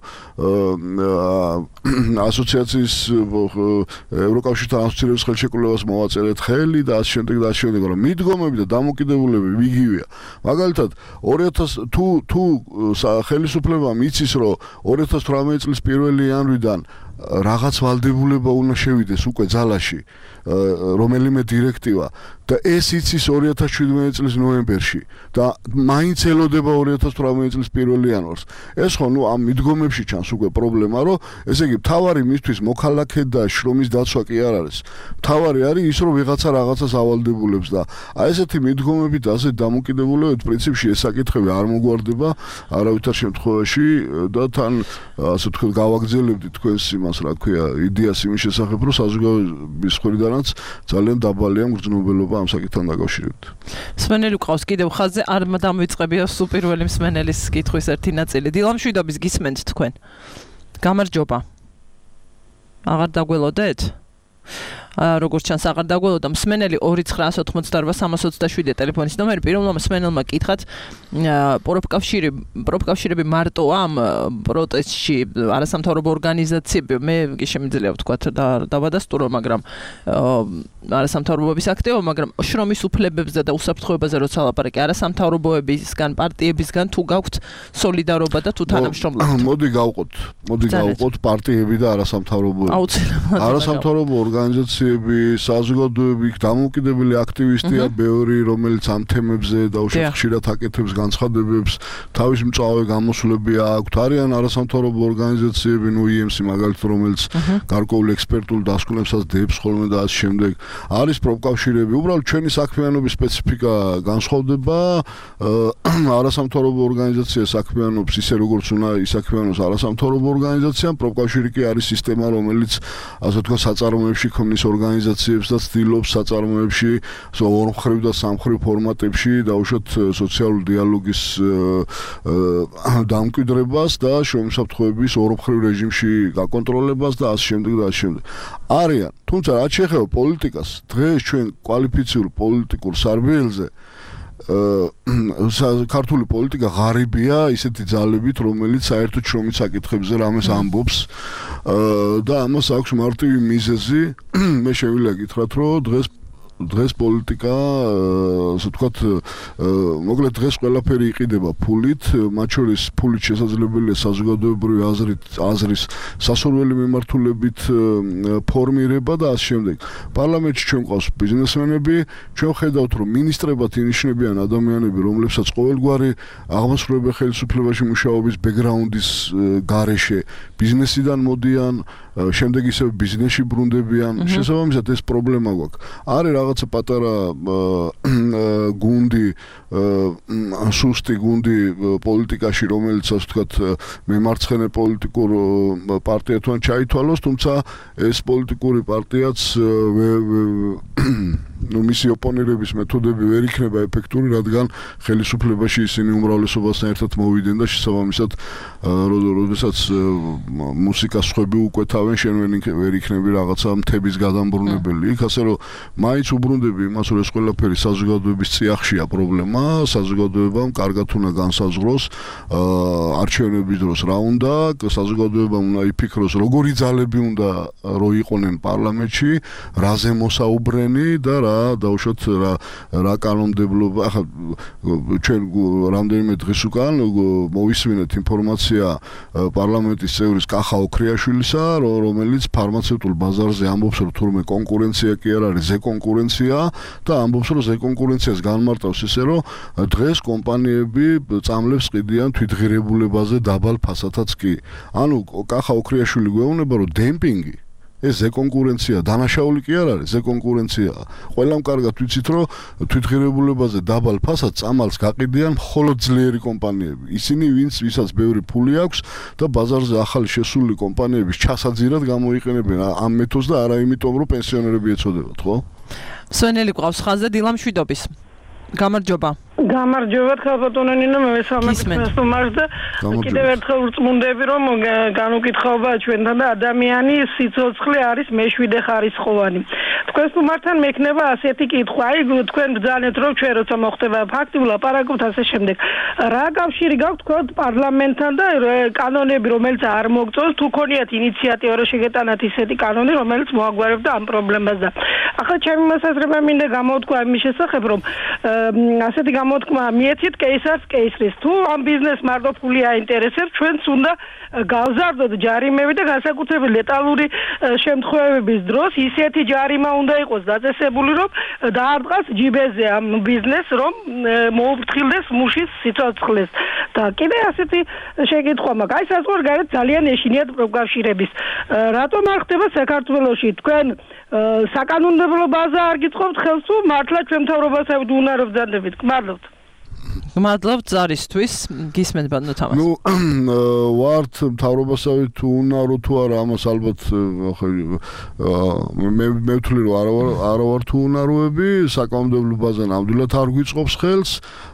ასოციაციის ევროკავშირთან ასოცირების ხელშეკრულებას მოვაწერეთ ხელი და ასე შემდეგ და ასე შემდეგ რომ მიდგომები და დამოკიდებულებები იგივეა მაგალითად 2000 თუ ხელისუფლებამ იცის რომ 2018 წლის 1 იანვრიდან რაღაც ვალდებულება უნდა შევიდეს უკვე ძალაში რომელიმე დირექტივა და ეს იცის 2017 წლის ნოემბერში და მაინც ელოდება 2018 წლის 1 იანვარს ეს ხო ნუ ამ მიდგომებში ჩანს უკვე პრობლემა რომ ესე იგი მთავარი მისთვის მოქალაქე და შრომის დაცვა კი არ არის მთავარი არის ის რომ ვიღაცა რაღაცას ავალდებულებს და აი ესეთი მიდგომები და ასე დამოკიდებულებებით პრინციპში ეს საკითხები არ მოგვარდება არავითარ შემთხვევაში და თან ასე ვთქვათ გავაგრძელებდით თქვენს იმას რა ქვია იდეას იმის შესახებ რომ საზოგადოების მხრიდანაც ძალიან დაბალია მგრძნობელობა ამ საკითხთან დაკავშირებით. მსმენელი ყავს კიდევ ხაზზე არ დამვიწყებია სულ პირველი მსმენელის კითხვის ერთი ნაწილი. დილამშვიდობის გისმენთ თქვენ. გამარჯობა. აღარ დაგველოდეთ? როგორც ჩანს აღარ დაგველოდა მსმენელი 2988327 ტელეფონის ნომერი პირველმა მსმენელმა კითხათ პროფკავშირები მარტო ამ პროტესტში არასამთავრობო ორგანიზაციები მე შემიძლია ვთქვათ დავადასტურო მაგრამ არასამთავრობოების აქტივობა მაგრამ შრომის უფლებებზე და უსაფრთხოებაზე როცა ლაპარაკი არასამთავრობოებისგან პარტიებისგან თუ გაქვთ სოლიდარობა და თუ თანამშრომლობა მოდი გავყოთ პარტიები და არასამთავრობოები არასამთავრობო ორგანიზაციები საზოგადოებრივი დამოუკიდებელი აქტივისტია ბევრი რომელიც ამ თემებზე დაუშვათ ხშირად აკეთებს განცხადებებს თავის მწვავე გამოსვლები აქვთ არიან არასამთავრობო ორგანიზაციები ნუ IMC მაგალითად რომელიც გარკვეულ ექსპერტულ დასკვნებსაც დებს ხოლმე და ასე შემდეგ არის პროფკავშირები უბრალოდ ჩვენი საქმიანობის სპეციფიკა განსხვავდება არასამთავრობო ორგანიზაცია საქმიანობს ისე როგორც უნდა ისაქმიანოს არასამთავრობო ორგანიზაცია პროფკავშირი კი არის სისტემა რომელიც ასე ვთქვათ საწარმოებში ქმნის ორგანიზაციებს და ცდილობს საწარმოებში ორმხრივ და სამხრივ ფორმატებში დაუშვათ სოციალური დიალოგის დამკვიდრებას და შრომისმსახურების ორმხრივ რეჟიმში გაკონტროლებას და ასე შემდეგ და ასე შემდეგ. არიან, თუმცა რაც შეეხება პოლიტიკას, დღეს ჩვენ კვალიფიციურ პოლიტიკურ სარბიელზე ქართული პოლიტიკა ღარიბია ისეთი ძალებით, რომელიც საერთოდ შრომის საკითხებზე რამეს ამბობს და ამას აქვს მარტივი მიზეზი. მე შეგვიძლია გითხრათ, რომ დღეს დღეს პოლიტიკა, ასე ვთქვათ, მოკლედ დღეს ყველაფერი იყიდება ფულით, მათ შორის ფულით შესაძლებელია საზოგადოებრივი აზრის სასურველი მიმართულებით ფორმირება და ასე შემდეგ. პარლამენტში ჩვენ ყავს ბიზნესმენები, ჩვენ ხედავთ, რომ მინისტრებად ინიშნებიან ადამიანები, რომლებსაც ყოველგვარი აღმასრულებელ ხელისუფლებაში მუშაობის ბექგრაუნდის გარეშე ბიზნესიდან მოდიან, შემდეგ ისევ ბიზნესში ბრუნდებიან. შესაბამისად ეს პრობლემა გვაქვს. არის რაღაცა პატარა გუნდი, სუსტი გუნდი პოლიტიკაში, რომელიც ასე ვთქვათ, მემარცხენე პოლიტიკურ პარტიათვან ჩაითვალოს, თუმცა ეს პოლიტიკური პარტიაც მისი ოპონირების მეთოდები ვერ იქნება ეფექტური, რადგან ხელისუფლებაში ისინი უმრავლესობასთან ერთად მოვიდნენ და შესაბამისად, როდესაც მუსიკას სხვები უკვეთავენ, შენ ვერ იქნები რაღაცა მთების გადამბრუნებელი. იქ ასე რომ მაინც უბრუნდები იმას, რომ ეს ყველაფერი საზოგადოების წიაღშია პრობლემა, საზოგადოებამ კარგად უნდა განსაზღვროს არჩევნების დროს რა უნდა, საზოგადოებამ უნდა იფიქროს, როგორი ძალები უნდა რო იყვნენ პარლამენტში, რაზე მოსაუბრენი და რა დაუშვათ რა კანონმდებლობა. ახლა ჩვენ რამდენიმე დღის უკან მოვისმინეთ ინფორმაცია პარლამენტის წევრის კახა ოქრიაშვილისა, რომელიც ფარმაცევტულ ბაზარზე ამბობს, რომ თურმე კონკურენცია კი არ არის, ზე კონკურენცია და ამბობს, რომ ზე კონკურენციას განმარტავს ისე, რომ დღეს კომპანიები წამლებს ყიდიან თვითღირებულებაზე დაბალ ფასათაც კი. ანუ კახა ოქრიაშვილი გვეუბნება, რომ დემპინგი ეს ზე კონკურენცია, დანაშაული კი არ არის, ზე კონკურენციაა. ყველამ კარგად ვიცით, რომ თვითღირებულებაზე დაბალ ფასად წამალს გაყიდიან მხოლოდ ძლიერი კომპანიები. ისინი, ვისაც ბევრი ფული აქვს და ბაზარზე ახალი შესული კომპანიების ჩასაძირად გამოიყენებენ ამ მეთოდს და არა იმიტომ, რომ პენსიონერები ეწოდებათ, ხო? სვენელი ყავს ხაზზე დილამშვიდობის. გამარჯობა. გამარჯობა ხალბატონო ნინო, მე ვესალმებით სტუმარს და კიდევ ერთხელ ვწმუნდები, რომ განუკითხაობა ჩვენთან და ადამიანის სიცოცხლე არის მეშვიდე ხარისხოვანი. თქვენ სტუმართან მექნება ასეთი კითხვა, აი თქვენ ბრძანეთ, რომ ჩვენ როცა მოხდება ფაქტიურ ლაპარაკობთ ასე შემდეგ. რა კავშირი გაქვთ თქვენ პარლამენტთან და კანონები, რომელიც არ მოგწონს, თუ ქონიათ ინიციატივა, რომ შეგეტანათ ისეთი კანონი, რომელიც მოაგვარებდა ამ პრობლემას და ახლა ჩემი მოსაზრება მინდა გამოვთქვა იმის შესახებ, რომ ასეთი მოთქმა მიეცით კეისარს კეისრის. თუ ამ ბიზნეს მარტო ფული აინტერესებს, ჩვენც უნდა გავზარდოთ ჯარიმები და განსაკუთრებით ლეტალური შემთხვევების დროს ისეთი ჯარიმა უნდა იყოს დაწესებული, რომ დაარტყას ჯიბეზე ამ ბიზნესს, რომ მოუფრთხილდეს მუშის სიცოცხლეს. და კიდე ასეთი შეკითხვა მაქვს. აი საზღვარგარეთ ძალიან ეშინიათ პროფკავშირების. რატომ არ ხდება საქართველოში თქვენ საკანონმდებლო ბაზა არ გიწყობთ ხელს თუ მართლა ჩვენ მთავრობასავით უნდა ვბრძანდებით? გმადლობთ. გმადლობთ ზარისთვის, გისმენთ ბატონო თამას. ვართ მთავრობასავით თუ უნდა თუ არა, ამას ალბათ მე ვთვლი რომ არა ვარ თუ უნაროები, საკანონმდებლო ბაზა ნამდვილად არ გვიწყობს ხელს.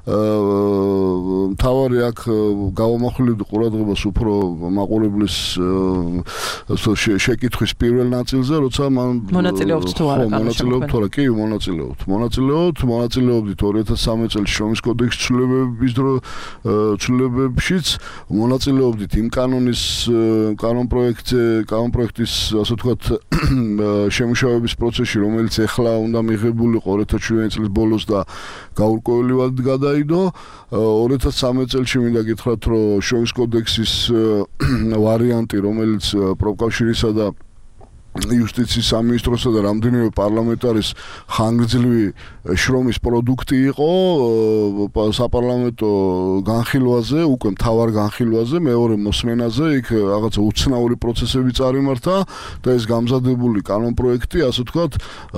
მთავარი აქ გავამახვილებდი ყურადღებას უფრო მაყურებლის შეკითხვის პირველ ნაწილზე, როცა მან მონაწილეობთ თუ არა მონაწილეობთ თუ არა, კი მონაწილეობდით 2013 წელს შრომის კოდექსის ცვლილებებშიც მონაწილეობდით იმ კანონპროექტის ასე ვთქვათ შემუშავების პროცესში, რომელიც ეხლა უნდა მიღებულიყო 2017 წლის ბოლოს და გაურკვევლივად გადაიდო. 2013 წელს მინდა გითხრათ, რომ შრომის კოდექსის ვარიანტი, რომელიც პროფკავშირისა და იუსტიციის სამინისტროსა და რამდენიმე პარლამენტარის ხანგრძლივი შრომის პროდუქტი იყო საპარლამენტო განხილვაზე, უკვე მთავარ განხილვაზე, მეორე მოსმენაზე, იქ რაღაცა უცნაური პროცესები წარიმართა და ეს გამზადებული კანონპროექტი, ასე ვთქვათ,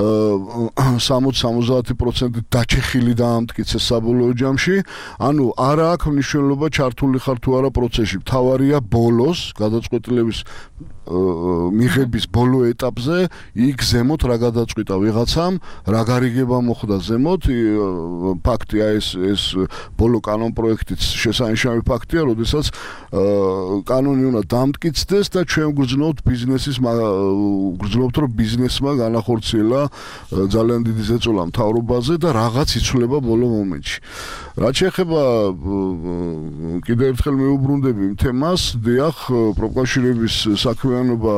60-70% დაჩეხილი დაამტკიცეს საბოლოო ჯამში. ანუ არა აქვს მნიშვნელობა ჩართული ხარ თუ არა პროცესში. მთავარია ბოლოს გადაწყვეტილების მიღების ბოლო ეტაპზე იქ ზემოთ რა გადაწყვიტა ვიღაცამ, რა გარიგება მოხდა ზემოთ. ფაქტია ეს ბოლო კანონპროექტიც შესანიშნავი ფაქტია, როდესაც კანონი უნდა დამტკიცდეს და ჩვენ გვგრძნობთ რომ ბიზნესმა განახორციელა ძალიან დიდი ზეწოლა მთავრობაზე და რაღაც იცვლება ბოლო მომენტში. რაც შეეხება კიდევ ერთხელ მეუბრუნდები იმ თემას, დიახ, პროფკავშირების საქმიანობა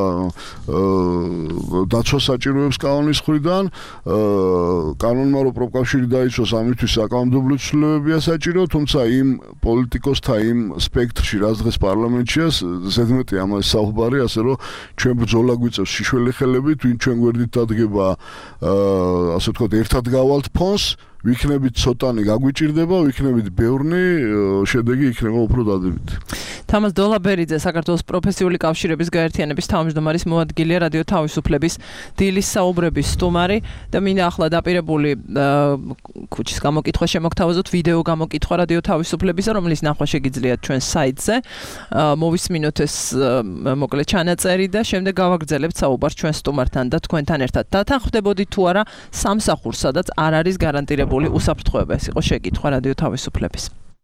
დაცვა საჭიროებს კანონის მხრიდან, კანონმა რომ პროფკავშირი დაიცვას, ამისთვის საკანონმდებლო ცვლილებებია საჭირო, თუმცა იმ პოლიტიკოსთა იმ სპექტრში, რაც დღეს პარლამენტშია, ზედმეტი ამას საუბარი, ასე რომ ჩვენ ბრძოლა გვიწევს შიშველი ხელებით, ვინ ჩვენ გვერდით დადგება, ასე ვთქვათ, ერთად გავალთ ფონს, ვიქნებით ცოტანი გაგვიჭირდება, ვიქნებით ბევრნი, შედეგი იქნება უფრო დადებითი. თამაზ დოლაბერიძე, საქართველოს პროფესიული კავშირების გაერთიანების თავმჯდომარის მოადგილე, რადიო თავისუფლების დილის საუბრების სტუმარი და მინდა ახლა დაპირებული ქუჩის გამოკითხვა შემოგთავაზოთ ვიდეო გამოკითხვა რადიო თავისუფლებისა, რომლის ნახვა შეგიძლიათ ჩვენ საიტზე. მოვისმინოთ ეს მოკლე ჩანაწერი და შემდეგ გავაგრძელებთ საუბარს ჩვენ სტუმართან და თქვენთან ერთად. დათანხმდებოდით თუ არა სამსახურს, სადაც არ არის გარანტირებული უსაფრთხოება? ეს იყო შეკითხვა რადიო თავისუფლების.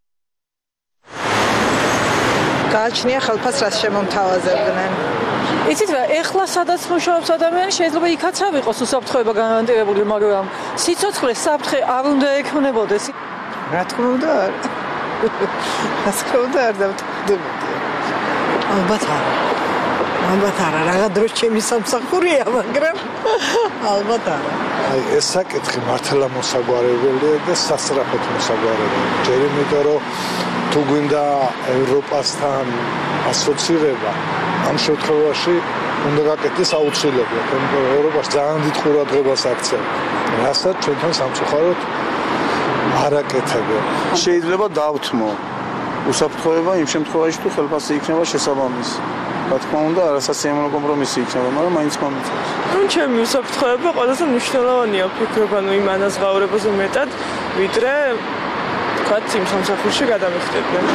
გააჩნია ხელფას რაც შემომთავაზებდნენ. იცით რა, ეხლა სადაც მუშაობს ადამიანი, შეიძლება იქაც რა ვიყოს უსაფრთხოება გარანტირებული, მაგრამ სიცოცხლე საფრთხე არ უნდა ექმნებოდეს. რა თქმა უნდა, რა თქმა უნდა, არ დავთხოვდებოდი. ალბათ არა. ალბათ არა, რაღაც დროს ჩემი სამსახურია, მაგრამ ალბათ არა. აი, ეს საკითხი მართლა მოსაგვარებელია და სასწრაფოდ მოსაგვარებელი. ჯერ იმიტომ რომ თუ გვინდა ევროპასთან ასოცირება, ამ შემთხვევაში უნდა გაკეთდეს აუცილებლად, იმიტომ რომ ევროპას ძალიან დიდ ყურადღებას აქცევს. რასაც ჩვენთან სამწუხაროდ არ აკეთებენ. შეიძლება დავთმო უსაფრთხოება იმ შემთხვევაში თუ ხელფასი იქნება შესაბამისი. რა თქმა უნდა, არასასიამოვნო კომპრომისი იქნება, მაგრამ მაინც მომიწევს. ჩემი უსაფრთხოება ყველაზე მნიშვნელოვანია, ვფიქრობ, იმ ანაზღაურებაზე მეტად, ვიდრე თქვათ იმ სამსახურში გადამიხდებიან.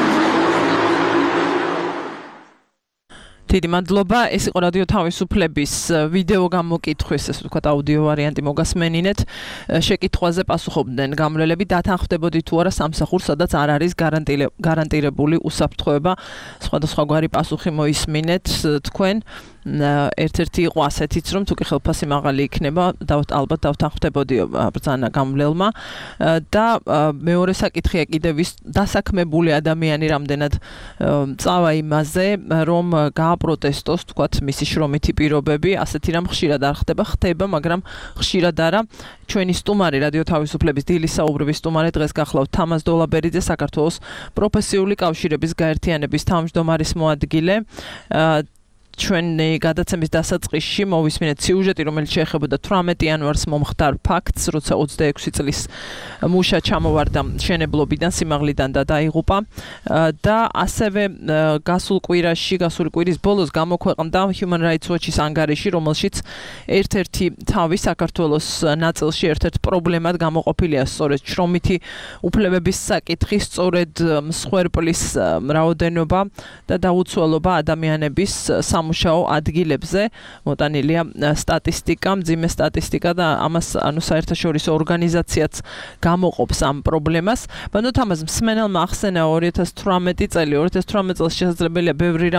დიდი მადლობა. ეს იყო რადიო თავისუფლების ვიდეო გამოკითხვის, ესე ვთქვათ, აუდიო ვარიანტი მოგასმენინეთ. შეკითხვაზე პასუხობდნენ გამრელები, დათანხმდებოდით თუ არა სამსახურს, სადაც არ არის გარანტირებული უსაფრთხოება. სხვადასხვაგვარი პასუხი მოისმინეთ თქვენ. ერთ-ერთი იყო ასეთიც, რომ თუ კი ხელფასი მაღალი იქნება, ალბათ დავთანხმდებოდი ბრძანა გამვლელმა და მეორე საკითხია კიდევ ის დასაქმებული ადამიანი რამდენად წავა იმაზე, რომ გააპროტესტოს, თქვათ, მისი შრომითი პირობები, ასეთი რამ ხშირად არ ხდება, მაგრამ ხშირად არა. ჩვენი სტუმარი რადიო თავისუფლების დილის საუბრების სტუმარი დღეს გახლავთ თამაზ დოლაბერიძე, საქართველოს პროფესიული კავშირების გაერთიანების თავმჯდომარის მოადგილე. ჩვენი გადაცემის დასაწყისში მოვისმინეთ სიუჟეტი, რომელიც შეეხებოდა 18 იანვარს მომხდარ ფაქტს, როცა 26 წლის მუშა ჩამოვარდა მშენებლობიდან, სიმაღლიდან და დაიღუპა და ასევე გასული კვირის ბოლოს გამოქვეყნდა Human Rights Watch-ის ანგარიში, რომელშიც ერთ-ერთი თავი საქართველოს ნაწილში ერთ-ერთ პრობლემად გამოყოფილია სწორედ შრომითი უფლებების საკითხი, სწორედ მსხვერპლის რაოდენობა და დაუცველობა ადამიანების სამუშაო ადგილებზე. მოტანილია სტატისტიკა, მძიმე სტატისტიკა და ამას საერთაშორისო ორგანიზაციაც გამოყოფს ამ პრობლემას. ბანო თამაზ მსმენელმა ახსენა 2018 წელი. 2018 წელს შესაძლებელია ბევრი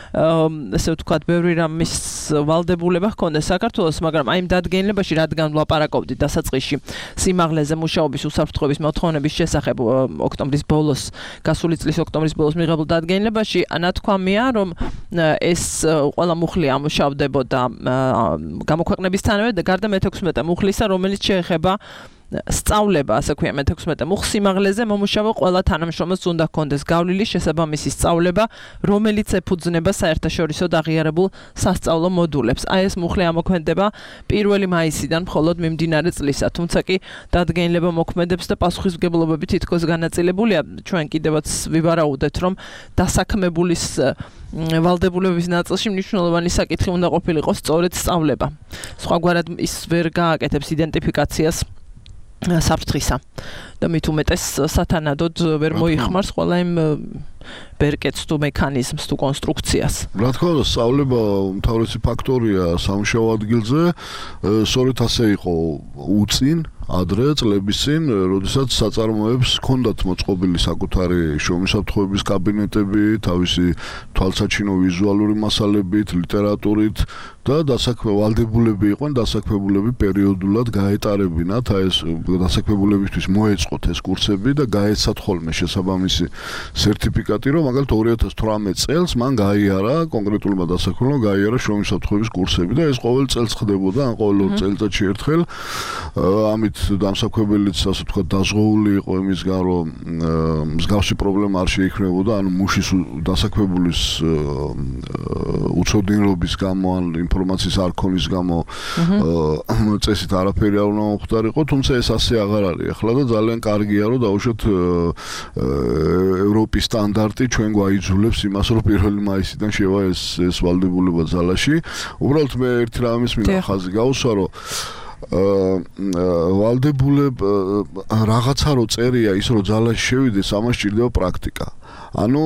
რამის ვალდებულება ჰქონდეს საქართველოს, მაგრამ აი იმ დადგენილებაში, რადგან ვლაპარაკობდით დასაწყისში სიმაღლეზე მუშაობის უსაფრთხოების მოთხოვნების შესახებ გასული წლის ოქტომბრის ბოლოს მიღებულ დადგენილებაში, ნათქვამია, რომ ეს ყველა მუხლი ამუშავდებოდა გამოქვეყნებისთანავე და გარდა მე-16 მუხლისა, რომელიც შეეხება სწავლება, ასე ქვია, მე-16 მუხლ სიმაღლეზე მომუშავე ყველა თანამშრომელს უნდა ჰქონდეს გავლილი შესაბამისი სწავლება, რომელიც ეფუძნება საერთაშორისო აღიარებულ სასწავლო მოდულებს. აი ეს მუხლი ამოქმედება 1 მაისიდან მხოლოდ მიმდინარე წლისა, თუმცა კი დადგენილება მოქმედებს და პასუხისმგებლობები თითქოს განაწილებულია. ჩვენ კიდევაც ვივარაუდეთ, რომ დასაქმებულის ვალდებულების ნაწილში მნიშვნელოვანი საკითხი უნდა ყოფილიყო სწორედ სწავლება. სხვაგვარად ის ვერ გააკეთებს იდენტიფიკაციას საფრთხისა და მით უმეტეს სათანადოდ ვერ მოიხმარს ყველა იმ ბერკეტს თუ მექანიზმს თუ კონსტრუქციას. რა თქმა უნდა, სწავლება უმთავრესი ფაქტორია სამუშაო ადგილზე. სწორედ ასე იყო უწინ ადრე წლების წინ, როდესაც საწარმოებს ჰქონდათ მოწყობილი საკუთარი შრომისაფრთხოების კაბინეტები, თავისი თვალსაჩინო ვიზუალური მასალებით, ლიტერატურით და ვალდებულები იყვნენ დასაქმებულები პერიოდულად გაეტარებინათ ეს დასაქმებულებისთვის მოეწყოთ ეს კურსები და გაეცათ ხოლმე შესაბამისი სერტიფიკატი, რომ მაგალითად 2018 წელს მან გაიარა კონკრეტულმა დასაქმებულმა გაიარა შრომისაფრთხოების კურსები და ეს ყოველ წელს ხდებოდა, ან ყოველ 2 წელიწადში ერთხელ. ამით დამსაქმებელიც ასე ვთქვათ დაზღვეული იყო იმისგან, რომ მსგავსი პრობლემა არ შეიქმნებოდა, ანუ მუშის დასაქმებულის უცოდინრობის გამო ან ინფორმაციის არ ქონის გამო წესით არაფერი არ უნდა მოხდარიყო, თუმცა ეს ასე აღარ არის ახლა და ძალიან კარგია, რომ დაუშვათ ევროპის სტანდარტი ჩვენ გვაიძულებს იმას, რომ 1 მაისიდან შევა ეს ვალდებულება ძალაში. უბრალოდ მე ერთი რამის მინდა ხაზი გავუსვა, რომ რაღაცა რო წერია ის რომ ძალაში შევიდეს, ამას სჭირდება პრაქტიკა. ანუ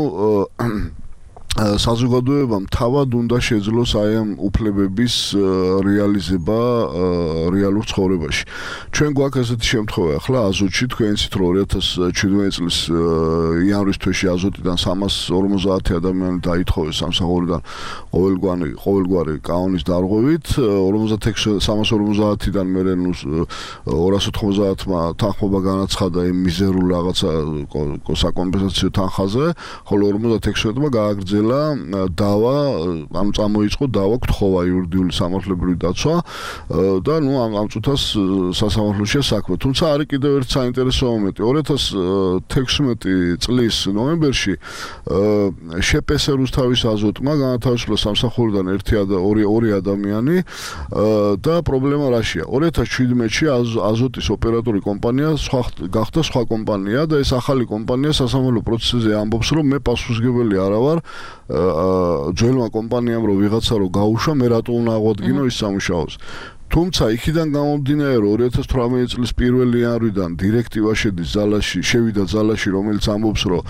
საზოგადოებამ თავად უნდა შეძლოს აი ამ უფლებების რეალიზება რეალურ ცხოვრებაში. ჩვენ გვაქვს ესეთი შემთხვევა, ახლა აზოტში თქვენ იცით რომ 2017 წლის იანვრის თვეში აზოტიდან 350 ადამიანი დაითხოვეს სამსახურიდან ყოველგვარი კანონის დარღვევით, 350-დან მერე 290-მა თანხმობა განაცხადა იმ მიზერულ რაღაცა საკომპენსაციო თანხაზე, ხოლო 56-მა გააგრძელა დავა, ანუ წამოიწყო დავა გთხოვა იურიდიული სამართლებრივი დაცვა და ნუ ამ წუთას სასამართლოშია საქმე. თუმცა არის კიდევ ერთი საინტერესო მომენტი. 2016 წლის ნოემბერში შეპესე რუსთავის აზოტმა განათავისუფლა სამსახურიდან ორი ადამიანი და პრობლემა რაშია? 2017-ში აზოტის ოპერატორი კომპანია გახდა სხვა კომპანია და ეს ახალი კომპანია სასამართლო პროცესზე ამბობს, რომ მე პასუხისმგებელი არა ვარ ძველმა კომპანიამ რომ ვიღაცა რომ გაუშვა, მე რატო უნდა აღვადგინო ის სამუშაოს. თუმცა იქიდან გამომდინარე რომ 2018 წლის 1 იანვრიდან დირექტივა შევიდა ძალაში, რომელიც ამბობს რომ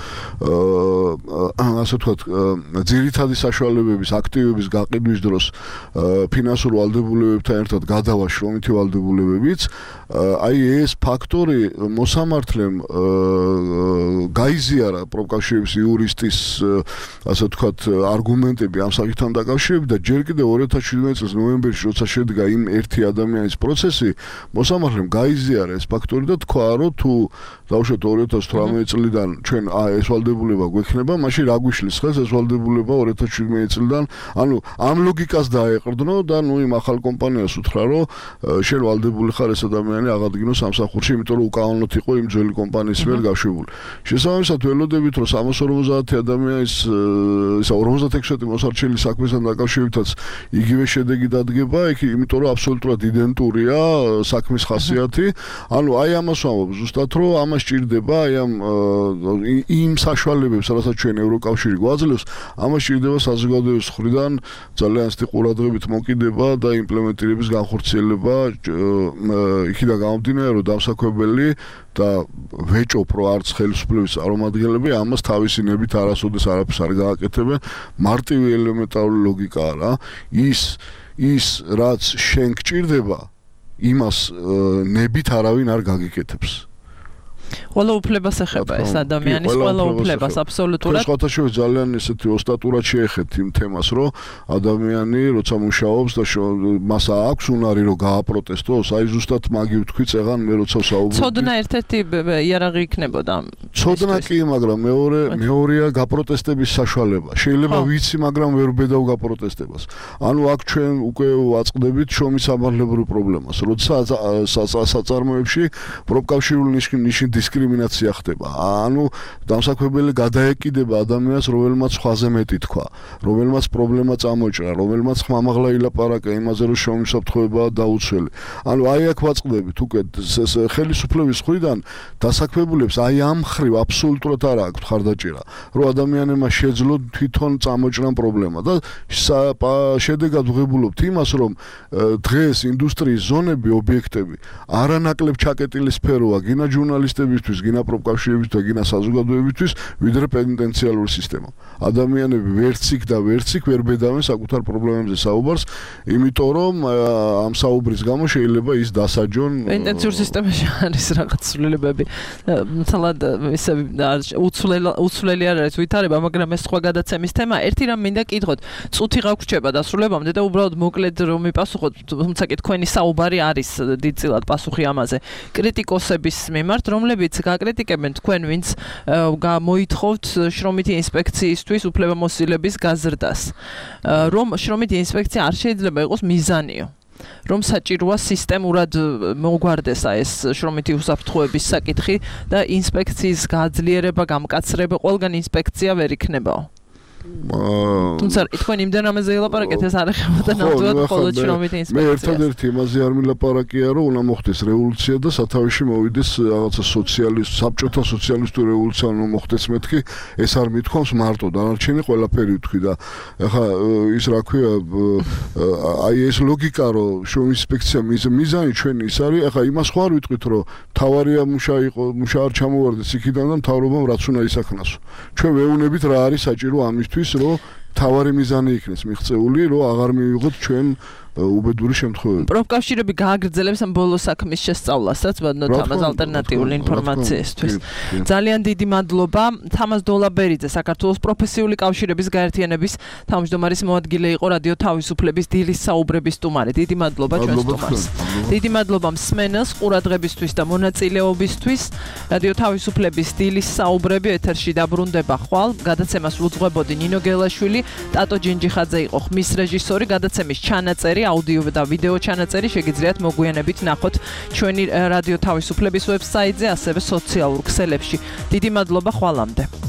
ასე ვთქვათ ძირითადი საშუალებების აქტივების გაყიდვის დროს ფინანსურ ვალდებულებებთან ერთად გადავა შრომითი ვალდებულებებიც, აი ეს ფაქტორი მოსამართლემ გაიზიარა პროფკავშირების იურისტის ასე ვთქვათ არგუმენტები ამ საკითხთან დაკავშირებით და ჯერ კიდევ 2017 წლის ნოემბერში როცა შედგა იმ ერთი ადამიანის პროცესი, მოსამართლემ გაიზიარა ეს ფაქტორი და თქვა, რომ თუ დავუშვათ 2018 წლიდან ჩვენ ეს ვალდებულება გვექნება, მაშინ რა გვიშლის ხელს ეს ვალდებულება 2017 წლიდან, ანუ ამ ლოგიკას დაეყრდნო და ნუ იმ ახალ კომპანიას უთხრა, რომ შენ ვალდებული ხარ ეს ადამიანი აღადგინო სამსახურში, იმიტომ რომ უკანონოდ იყო იმ ძველი კომპანიის მიერ გაშვებული. შესაბამისად ველოდებით, რომ 350 ადამიანის ისა 56 მოსარჩელი საქმესთან დაკავშირებითაც იგივე შედეგი დადგება, იმიტომ რომ აბსოლუტურად იდენტურია საქმის ხასიათი. ანუ აი ამას ვამბობ ზუსტად, რომ ამას სჭირდება აი იმ საშუალებებს, რასაც ჩვენ ევროკავშირი გვაძლევს, ამას სჭირდება საზოგადოების მხრიდან ძალიან ისეთი ყურადღებით მოკიდება და იმპლემენტირების განხორციელება. იქიდან გამომდინარე, რომ დამსაქმებელი და ვეჭოფ, რომ არც ხელისუფლების წარმომადგენლები ამას თავისი ნებით არასოდეს არაფერს არ გააკეთებენ. მარტივი ელემენტარული ლოგიკაა რა. ის რაც შენ გჭირდება, იმას ნებით არავინ არ გაგიკეთებს. ყველა უფლებას ეხება ეს ადამიანის ყველა უფლებას აბსოლუტურად. სხვათაშორის ძალიან ესეთი ოსტატურად შეეხეთ იმ თემას, რომ ადამიანი როცა მუშაობს და მას აქვს უნარი რომ გააპროტესტოს, აი ზუსტად მაგი ვთქვი წეღან მე როცა საუბრობ. ცოდნა ერთ-ერთი იარაღი იქნებოდა. ცოდნა კი, მაგრამ მეორეა გაპროტესტების საშუალება. შეიძლება ვიცი, მაგრამ ვერ ვბედავ გაპროტესტებას. ანუ აქ ჩვენ უკვე ვაწყდებით შრომის სამართლებრივ პრობლემას. როცა საწარმოებში პროფკავშირული ნიშნით დისკრიმინაცია ხდება. ანუ დამსაქმებელი გადაეკიდება ადამიანს, რომელმაც სხვაზე მეტი თქვა, რომელმაც პრობლემა წამოჭრა, რომელმაც ხმამაღლა ილაპარაკა იმაზე, რომ შრომისაფრთხოებაა დაუცველი. ანუ აი აქ ვაწყდებით უკვე ხელისუფლების მხრიდან დასაქმებულებს აი ამ ხრივ აბსოლუტურად არ აქვს ხარდაჭერა, რომ ადამიანებმა შეძლო თვითონ წამოჭრან პრობლემა და შედეგად ვღებულობთ იმას, რომ დღეს ინდუსტრიის ზონები, ობიექტები არანაკლებ ჩაკეტილი სფეროა, გინა ჟურნალისტები მიღწევისთვის, გინა პროფკავშირებისთვის და გინა საზოგადოებისთვის, ვიდრე პენიტენციალური სისტემა. ადამიანები ვერც იქ და ვერც იქ ვერ ბედავენ საკუთარ პრობლემებზე საუბარს, იმიტომ რომ ამ საუბრის გამო შეიძლება ის დასაჯონ პენიტენციურ სისტემაში არის რაღაც ცვლილებები. თალად ესე უცვლელი არ არის ვითარება, მაგრამ ეს სხვა გადაცემის თემა. ერთი რამ მინდა კითხოთ, წუთი გაგვრჩება დასრულებამდე და უბრალოდ მოკლედ რომ მიპასუხოთ, თუმცა კი თქვენი საუბარი არის დიდწილად პასუხი ამაზე. კრიტიკოსების მიმართ, რომლებიც გაკრიტიკებენ თქვენ, ვინც გამოითხოვთ შრომითი ინსპექციისთვის უფლებამოსილების გაზრდას. რომ შრომითი ინსპექცია არ შეიძლება იყოს მიზანიო. რომ საჭიროა სისტემურად მოგვარდეს ეს შრომითი უსაფრთხოების საკითხი და ინსპექციის გაძლიერება, გამკაცრება, ყველგან ინსპექცია ვერ იქნებაო. თუმცა თქვენ იმდენ ამაზე ელაპარაკეთ, ეს არ ეხება ნამდვილად მხოლოდ შრომითი ინსპექციას. მე ერთადერთი იმაზე არ მილაპარაკია, რომ უნდა მოხდეს რევოლუცია და სათავეში მოვიდეს რაღაცა საბჭოთა სოციალისტური რევოლუცია უნდა მოხდეს მეთქი, ეს არ მithქვამს მარტო, დანარჩენი ყველაფერი ვთქვი და ახლა ის რა ქვია, აი ეს ლოგიკა, რომ შრომითი ინსპექცია მიზანი ჩვენი ის არის, ახლა იმას ხო არ ვიტყვით, რომ თავარია მუშა არ ჩამოვარდეს იქიდან და მთავრობამ რაც უნდა ისახნასო. ჩვენ ვეუბნებით რა არის საჭირო ამისთვის, რომ თავარი მიზანი იქნეს მიღწეული, რომ აღარ მივიღოთ ჩვენ უბედური შემთხვევები. პროფკავშირები გააგრძელებს ამ ბოლო საქმის შესწავლასაც, ბოდნოთ ამას ალტერნატიული ინფორმაციისთვის. ძალიან დიდი მადლობა. თამაზ დოლაბერიძე, საქართველოს პროფესიული კავშირების გაერთიანების თავმჯდომარის მოადგილე იყო რადიო თავისუფლების დილის საუბრების სტუმარი. დიდი მადლობა ჩვენს სტუმარს. დიდი მადლობა მსმენელს ყურადღებისთვის და მონაწილეობისთვის. რადიო თავისუფლების დილის საუბრები ეთერში დაბრუნდება ხვალ. გადაცემას უძღვებოდი ნინო გელაშვილი, ტატო ჯინჯიხაძე იყო ხმის რეჟისორი. გადაცემის ჩანაწერი, აუდიო და ვიდეო ჩანაწერი შეგიძლიათ მოგვიანებით ნახოთ ჩვენი რადიო თავისუფლების ვებსაიტზე, ასევე სოციალურ ქსელებში. დიდი მადლობა, ხვალამდე.